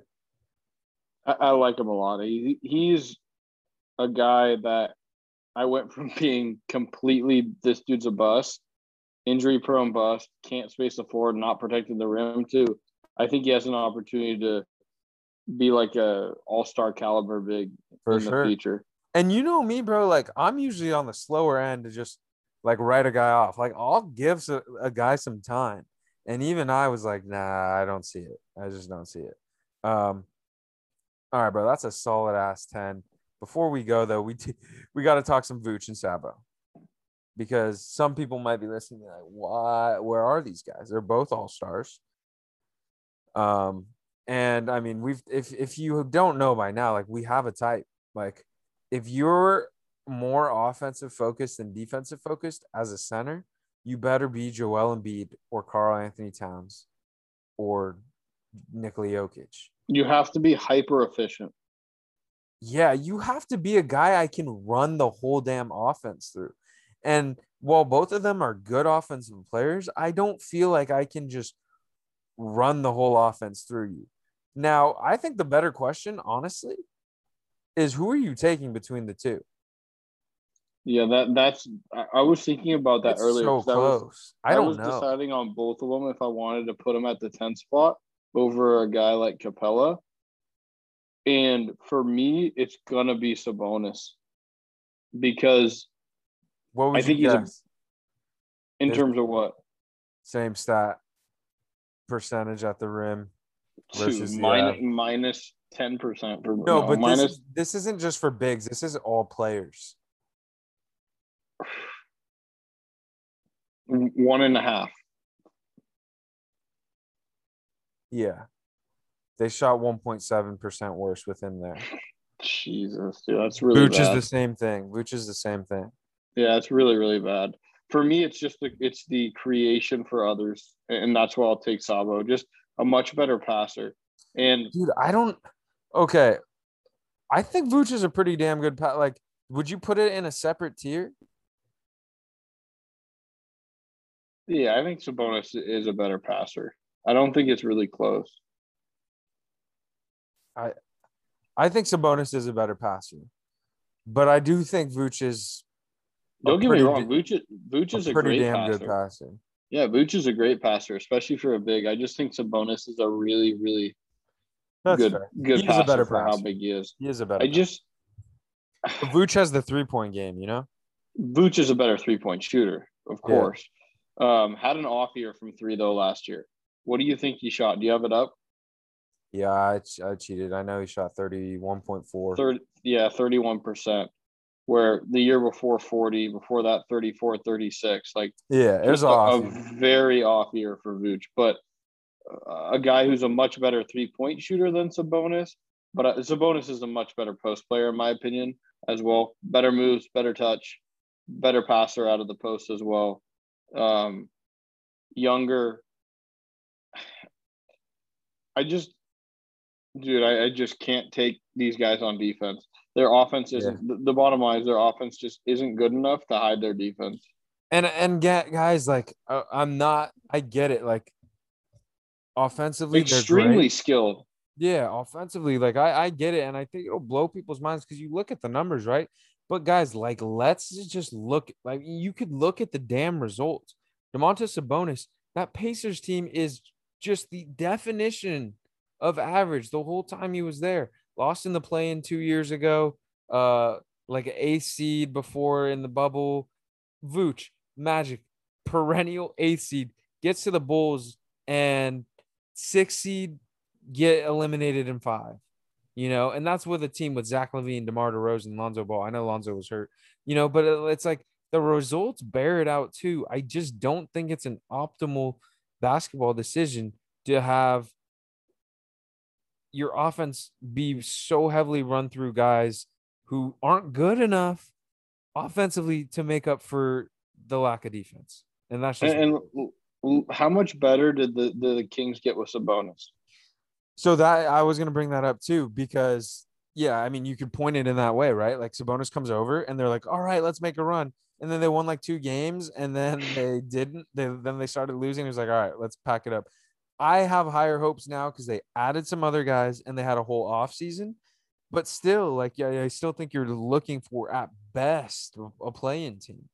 I, I like him a lot. He, he's a guy that I went from being completely this dude's a bust, injury prone bust, can't space the floor, not protecting the rim to I think he has an opportunity to be like a all star caliber big For in the sure. future. And you know me, bro, like I'm usually on the slower end to just like write a guy off. Like I'll give a, a guy some time. And even I was like, nah, I don't see it. I just don't see it. Um, all right, bro, that's a solid ass ten. Before we go though, we t- we got to talk some Vooch and Sabo because some people might be listening like, why? Where are these guys? They're both all stars. Um, and I mean, we've if if you don't know by now, like we have a type. Like if you're more offensive focused than defensive focused as a center, you better be Joel Embiid or Carl Anthony Towns or Nikola Jokic. You have to be hyper efficient. Yeah, you have to be a guy I can run the whole damn offense through. And while both of them are good offensive players, I don't feel like I can just run the whole offense through you. Now, I think the better question, honestly, is who are you taking between the two? Yeah, that that's I, I was thinking about that It's earlier so because I was close. I I don't was know. deciding on both of them if I wanted to put them at the ten spot over a guy like Capella. And for me, it's gonna be Sabonis because What I would you think he's a guess? in His terms of what same stat percentage at the rim two versus the minus Av. minus ten percent for No, no but this is minus this isn't just for bigs. This is all players. one and a half. Yeah. They shot one point seven percent worse within there. Jesus, dude, that's really Vooch is bad. the same thing. Vooch is the same thing. Yeah, it's really really bad. For me, it's just the it's the creation for others, and that's why I'll take Sabo. Just a much better passer. And Dude, I don't okay. I think Vooch is a pretty damn good pa- like would you put it in a separate tier? yeah, I think Sabonis is a better passer. I don't think it's really close. I I think Sabonis is a better passer, but I do think Vooch is a Don't get me pretty wrong. d- Vooch, Vooch a is a pretty great damn good passer. passer. Yeah, Vooch is a great passer, especially for a big. I just think Sabonis is a really, really That's good fair. good He is a passer better for how passer. big he is. He is a better I passer. just Vooch has the three point game, you know. Vooch is a better three point shooter, of Yeah. course. Um, had an off year from three though last year. What do you think he shot? Do you have it up? Yeah, I, I cheated. I know he shot thirty-one point four. Third, yeah, thirty-one percent. Where the year before forty, before that thirty-four, thirty-six. Like Yeah, it was just a, off. a very off year for Vooch, but uh, a guy who's a much better three point shooter than Sabonis. But uh, Sabonis is a much better post player, in my opinion, as well. Better moves, better touch, better passer out of the post as well. Um, younger. I just, dude, I, I just can't take these guys on defense. Their offense isn't. Yeah. The, the bottom line is their offense just isn't good enough to hide their defense. And and get guys like uh, I'm not. I get it. Like offensively, they're Extremely great. skilled. Yeah, offensively, like I I get it, and I think it'll blow people's minds because you look at the numbers, right? But guys, like let's just look. Like you could look at the damn results. Domantas Sabonis, that Pacers team is just the definition of average the whole time he was there. Lost in the play-in two years ago, uh, like an eighth seed before in the bubble. Vooch, Magic, perennial eighth seed, gets to the Bulls and six seed get eliminated in five. You know, and that's with a team with Zach LaVine, DeMar DeRozan, Lonzo Ball. I know Lonzo was hurt, you know, but it's like the results bear it out too. I just don't think it's an optimal basketball decision to have your offense be so heavily run through guys who aren't good enough offensively to make up for the lack of defense. And that's just And, and how much better did the, the, the Kings get with Sabonis? so that I was gonna bring that up too, because yeah, I mean you could point it in that way, right? Like Sabonis comes over and they're like, all right, let's make a run. And then they won like two games and then they didn't. They then they started losing. It was like, all right, let's pack it up. I have higher hopes now because they added some other guys and they had a whole off season. But still, like, yeah, I still think you're looking for at best a play-in team.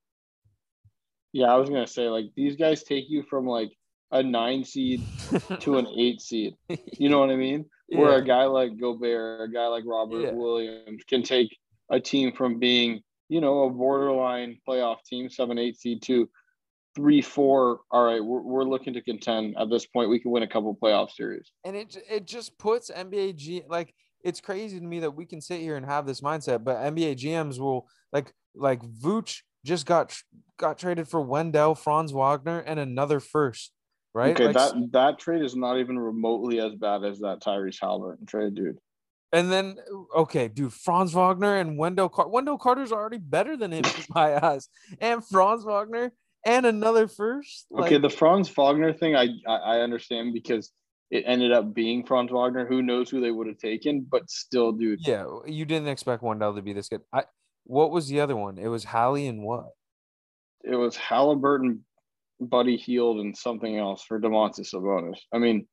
Yeah, I was gonna say like these guys take you from like a nine seed to an eight seed. You know what I mean? Yeah. Where a guy like Gobert, a guy like Robert Yeah. Williams can take a team from being, you know, a borderline playoff team, seven, eight seed to three, four. All right, we're, we're looking to contend at this point. We can win a couple playoff series. And it it just puts N B A G like it's crazy to me that we can sit here and have this mindset, but N B A G Ms will like like Vooch just got got traded for Wendell, Franz Wagner, and another first, right? Okay, like, that that trade is not even remotely as bad as that Tyrese Halliburton trade, dude. And then okay, dude, Franz Wagner and Wendell Carter. Wendell Carter's already better than him in my eyes, and Franz Wagner and another first. Like, okay, the Franz Wagner thing, I, I I understand because it ended up being Franz Wagner. Who knows who they would have taken, but still, dude. Yeah, you didn't expect Wendell to be this good. I what was the other one? It was Hallie and what? It was Halliburton, Buddy Hield, and something else for Domantas Sabonis. I mean,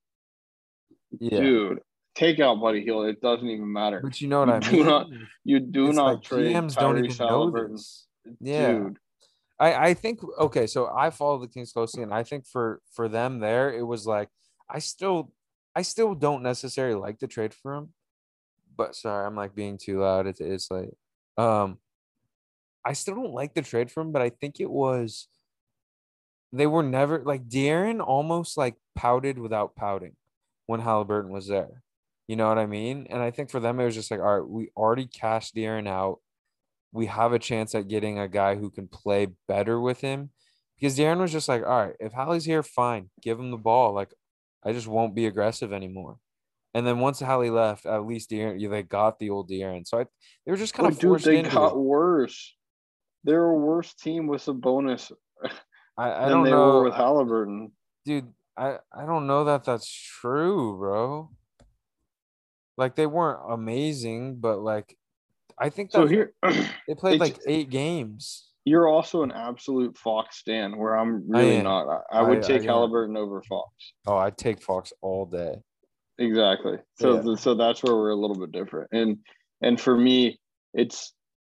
yeah. Dude, take out Buddy Hield. It doesn't even matter. But you know what you I do mean? Not, you do it's not like trade G Ms Tyrese don't even Halliburton. know this. Yeah. Dude. I, I think okay, so I follow the Kings closely, and I think for for them there, it was like I still I still don't necessarily like the trade for him. But sorry, I'm like being too loud. It's it's like um I still don't like the trade for him, but I think it was they were never like De'Aaron almost like pouted without pouting when Halliburton was there. You know what I mean? And I think for them it was just like, all right, we already cashed De'Aaron out. We have a chance at getting a guy who can play better with him. Because De'Aaron was just like, all right, if Hallie's here, fine, give him the ball. Like, I just won't be aggressive anymore. And then once Hallie left, at least De'Aaron, they got the old De'Aaron. So I, they were just kind oh, of forced dude, they into got it. worse. They're a worse team with a bonus I, I than don't they know. were with Halliburton. Dude, I, I don't know that that's true, bro. Like, they weren't amazing, but, like, I think so that here they played, like, eight games. You're also an absolute Fox stan, where I'm really I not. I, I would I, take I Halliburton over Fox. Oh, I'd take Fox all day. Exactly. So Yeah. th- so that's where we're a little bit different. And and for me, it's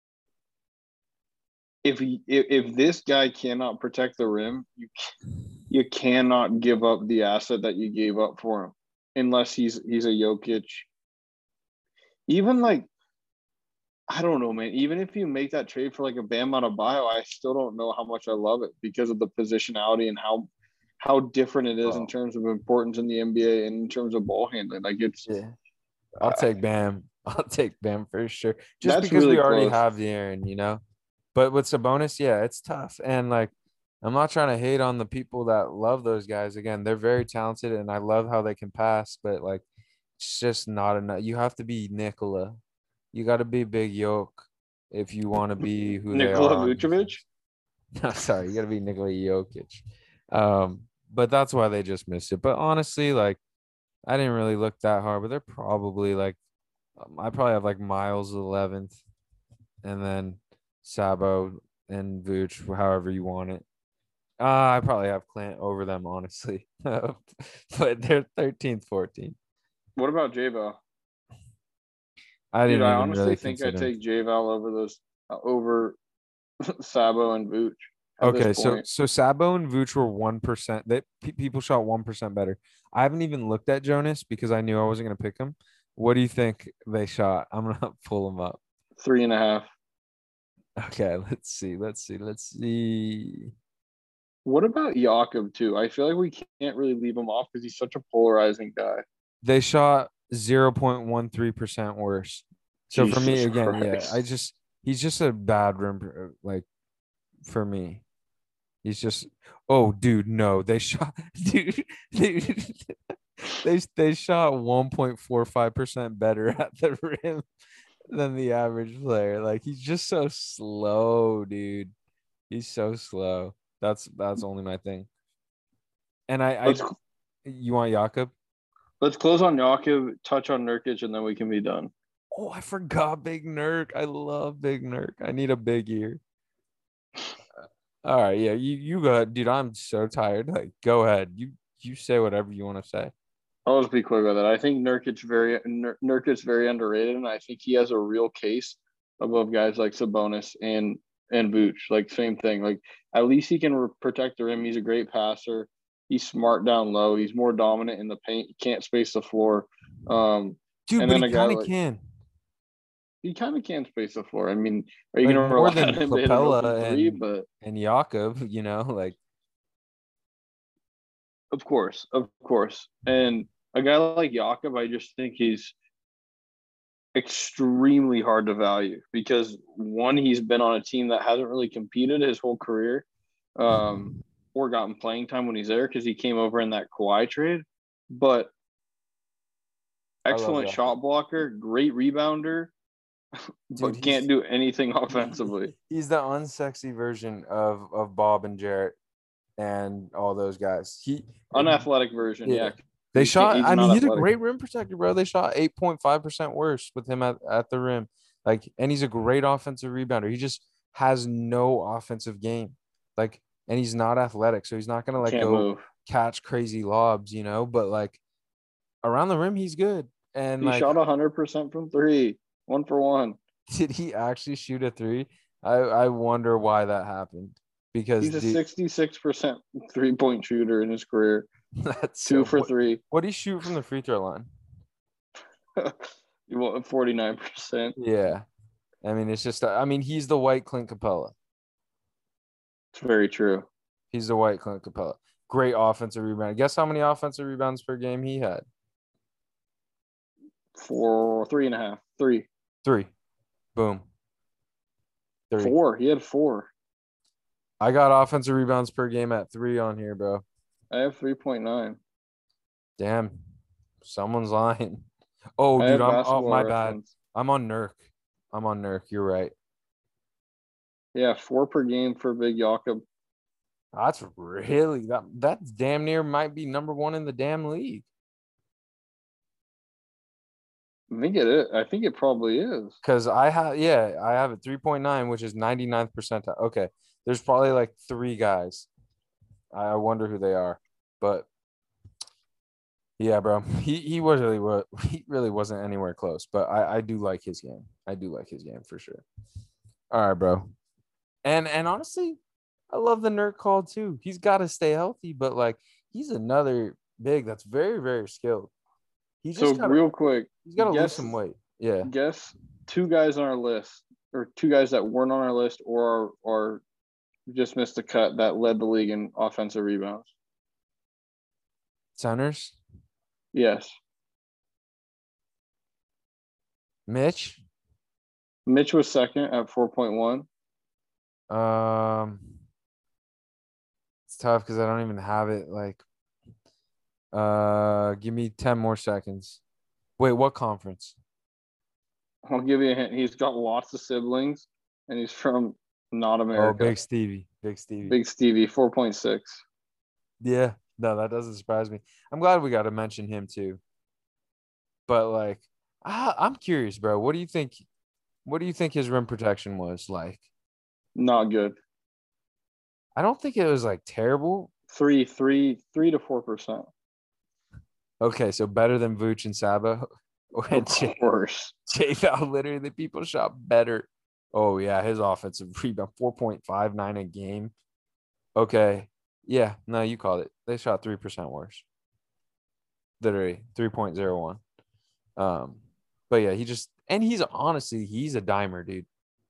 if he, if, if this guy cannot protect the rim, you you cannot give up the asset that you gave up for him, unless he's he's a Jokic. Even like I don't know, man. Even if you make that trade for like a Bam Adebayo, I still don't know how much I love it because of the positionality and how how different it is in Oh, terms of importance in the N B A and in terms of ball handling. Like it's yeah. I'll uh, take Bam. I'll take Bam for sure. Just that's because we really already close. have the Aaron, you know. But with Sabonis, yeah, it's tough. And like, I'm not trying to hate on the people that love those guys. Again, they're very talented, and I love how they can pass. But like, it's just not enough. You have to be Nikola. You got to be Big Yoke if you want to be who they Nikola are on Vucevic. defense. No, sorry, you got to be Nikola Jokic. Um, but that's why they just missed it. But honestly, like, I didn't really look that hard. But they're probably like, um, I probably have like Miles eleventh, and then Sabo and Vooch, however you want it. Uh, I probably have Clint over them, honestly. But they're thirteenth, fourteenth. What about J Val? I Dude, didn't I even honestly really think I consider him. take J Val over those uh, over Sabo and Vooch at this Okay, so point. so Sabo and Vooch were one percent. That pe- people shot one percent better. I haven't even looked at Jonas because I knew I wasn't gonna pick him. What do you think they shot? I'm gonna pull them up. Three and a half. Okay, let's see. Let's see. Let's see. What about Jakob too? I feel like we can't really leave him off because he's such a polarizing guy. They shot zero point one three percent worse. So for me, Jesus again, yeah, I Christ. just he's just a bad rim pr- like for me. He's just oh dude, no. They shot dude, dude they they shot one point four five percent better at the rim than the average player. Like he's just so slow, dude. He's so slow. That's that's only my thing. And I I Let's you want Jakob? let's close on Jakob, touch on Nurkic, and then we can be done. Oh, I forgot Big Nurk. I love Big Nurk. I need a big ear. All right, yeah, you you go ahead, dude. I'm so tired. Like, go ahead. You you say whatever you want to say. I'll just be quick with it. I think Nurkic very Nur- Nurkic very underrated, and I think he has a real case above guys like Sabonis and and Vooch. Like same thing. Like at least he can re- protect the rim. He's a great passer. He's smart down low. He's more dominant in the paint. He can't space the floor. Um, Dude, and but then he a guy kind of like can. he kind of can space the floor. I mean, are you Like going to more rely on than him to hit an open Capella three? and But and Jakob, you know, like of course, of course. And a guy like Jakob, I just think he's extremely hard to value because one, he's been on a team that hasn't really competed his whole career, um, or gotten playing time when he's there because he came over in that Kawhi trade. But I love excellent Jakob. shot blocker, great rebounder, Dude, but can't he's do anything he, offensively. he's the unsexy version of of Bob and Jarrett and all those guys. He Unathletic version, yeah. yeah. They He can't. shot, He's I not mean, he's a athletic. great rim protector, bro. They shot eight point five percent worse with him at, at the rim. Like, and he's a great offensive rebounder. He just has no offensive game. Like, and he's not athletic, so he's not gonna like Can't go move. catch crazy lobs, you know. But like around the rim, he's good. And He like, shot one hundred percent from three, one for one. did he actually shoot a three? I I wonder why that happened because He's a dude, sixty-six percent three point shooter in his career, that's two so. for What three. what do you shoot from the free throw line? forty-nine percent. Yeah, I mean, it's just. I mean, he's the white Clint Capella. It's very true. He's the white Clint Capella. Great offensive rebound. Guess how many offensive rebounds per game he had? For three and a half. Three. Three. Boom. Three. Four. He had four. I got offensive rebounds per game at three on here, bro. I have three point nine. Damn. Someone's lying. Oh, I dude, have I'm oh basketball my bad. reference. I'm on Nurk. I'm on Nurk. You're right. Yeah, four per game for Big Jakob. That's really that that's damn near might be number one in the damn league. I think it is. I think it probably is. Because I have yeah, I have a three point nine, which is ninety-ninth percentile. Okay. There's probably like three guys. I wonder who they are. But Yeah, bro. He he was really what he really wasn't anywhere close, but I I do like his game. I do like his game for sure. All right, bro. And and honestly, I love the Nurk call too. He's got to stay healthy, but like he's another big that's very very skilled. He So just got to real quick, he's got to lose guess some weight. Yeah. guess two guys on our list, or two guys that weren't on our list, or or just missed a cut that led the league in offensive rebounds. Centers, Yes, Mitch. Mitch was second at four point one. Um, it's tough because I don't even have it. Like, uh, give me ten more seconds. Wait, what conference? I'll give you a hint. He's got lots of siblings, and he's from not Oh, America. Big Stevie. Big Stevie. Big Stevie, four point six. Yeah, no, that doesn't surprise me. I'm glad we got to mention him too. But like, I, I'm curious, bro. What do you think? What do you think his rim protection was like? Not good. I don't think it was like terrible. Three, three, three to four percent. Okay, so better than Vooch and Saba. Of course. J Val literally the people shot better. Oh yeah, his offensive rebound four point five nine a game. Okay. Yeah, no, you called it. They shot three percent worse. Literally three point zero one. Um, but yeah, he just and he's honestly he's a dimer, dude.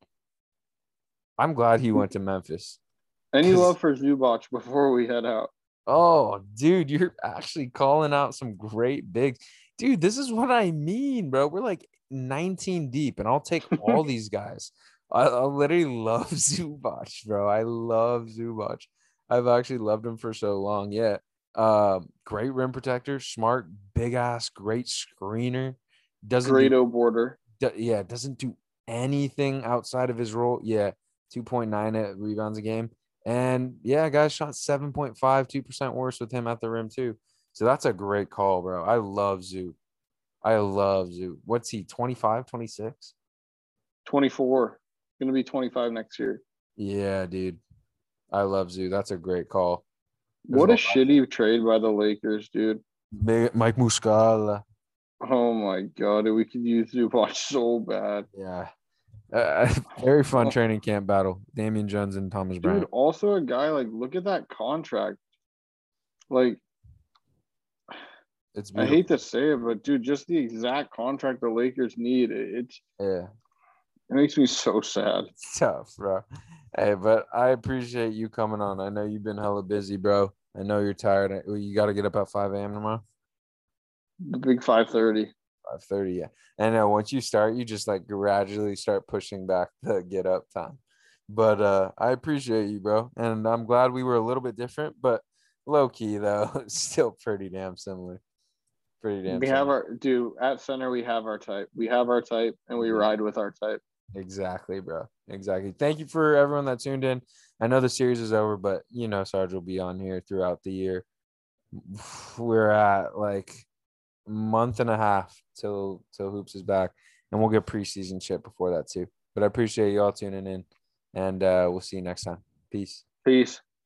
I'm glad he went to Memphis. Any love for Zubac before we head out? Oh, dude, you're actually calling out some great bigs. Dude, this is what I mean, bro. We're like nineteen deep, and I'll take all these guys. I, I literally love Zubac, bro. I love Zubac. I've actually loved him for so long. Yeah. Um, great rim protector, smart, big ass, great screener. Doesn't do, Grado border. do yeah, doesn't do anything outside of his role. Yeah, two point nine rebounds a game. And yeah, guys shot seven point five, two percent worse with him at the rim, too. So that's a great call, bro. I love Zoo. I love Zoo. What's he, twenty-five, twenty-six? twenty-four. Going to be twenty-five next year. Yeah, dude. I love Zoo. That's a great call. There's What a, a shitty trade by the Lakers, dude. Big Mike Muscala. Oh my god, we could use Zubac so bad. Yeah. Uh, very fun training camp battle. Damian Jones and Thomas Dude, Bryant. also a guy like look at that contract. Like It's I beautiful. hate to say it, but dude, just the exact contract the Lakers need. It, it's Yeah. it makes me so sad. It's tough, bro. Hey, but I appreciate you coming on. I know you've been hella busy, bro. I know you're tired. You got to get up at five a.m. tomorrow. The big five thirty. five thirty, yeah. And uh, once you start, you just like gradually start pushing back the get up time. But uh, I appreciate you, bro. And I'm glad we were a little bit different, but low key, though, still pretty damn similar. Pretty damn We similar. have our dude at center. We have our type. We have our type, and we Yeah. ride with our type. Exactly, bro. Exactly. Thank you for everyone that tuned in. I know the series is over, but you know, Sarge will be on here throughout the year. We're at like a month and a half till till Hoops is back, and we'll get preseason shit before that too. But I appreciate you all tuning in, and uh, we'll see you next time. Peace. Peace.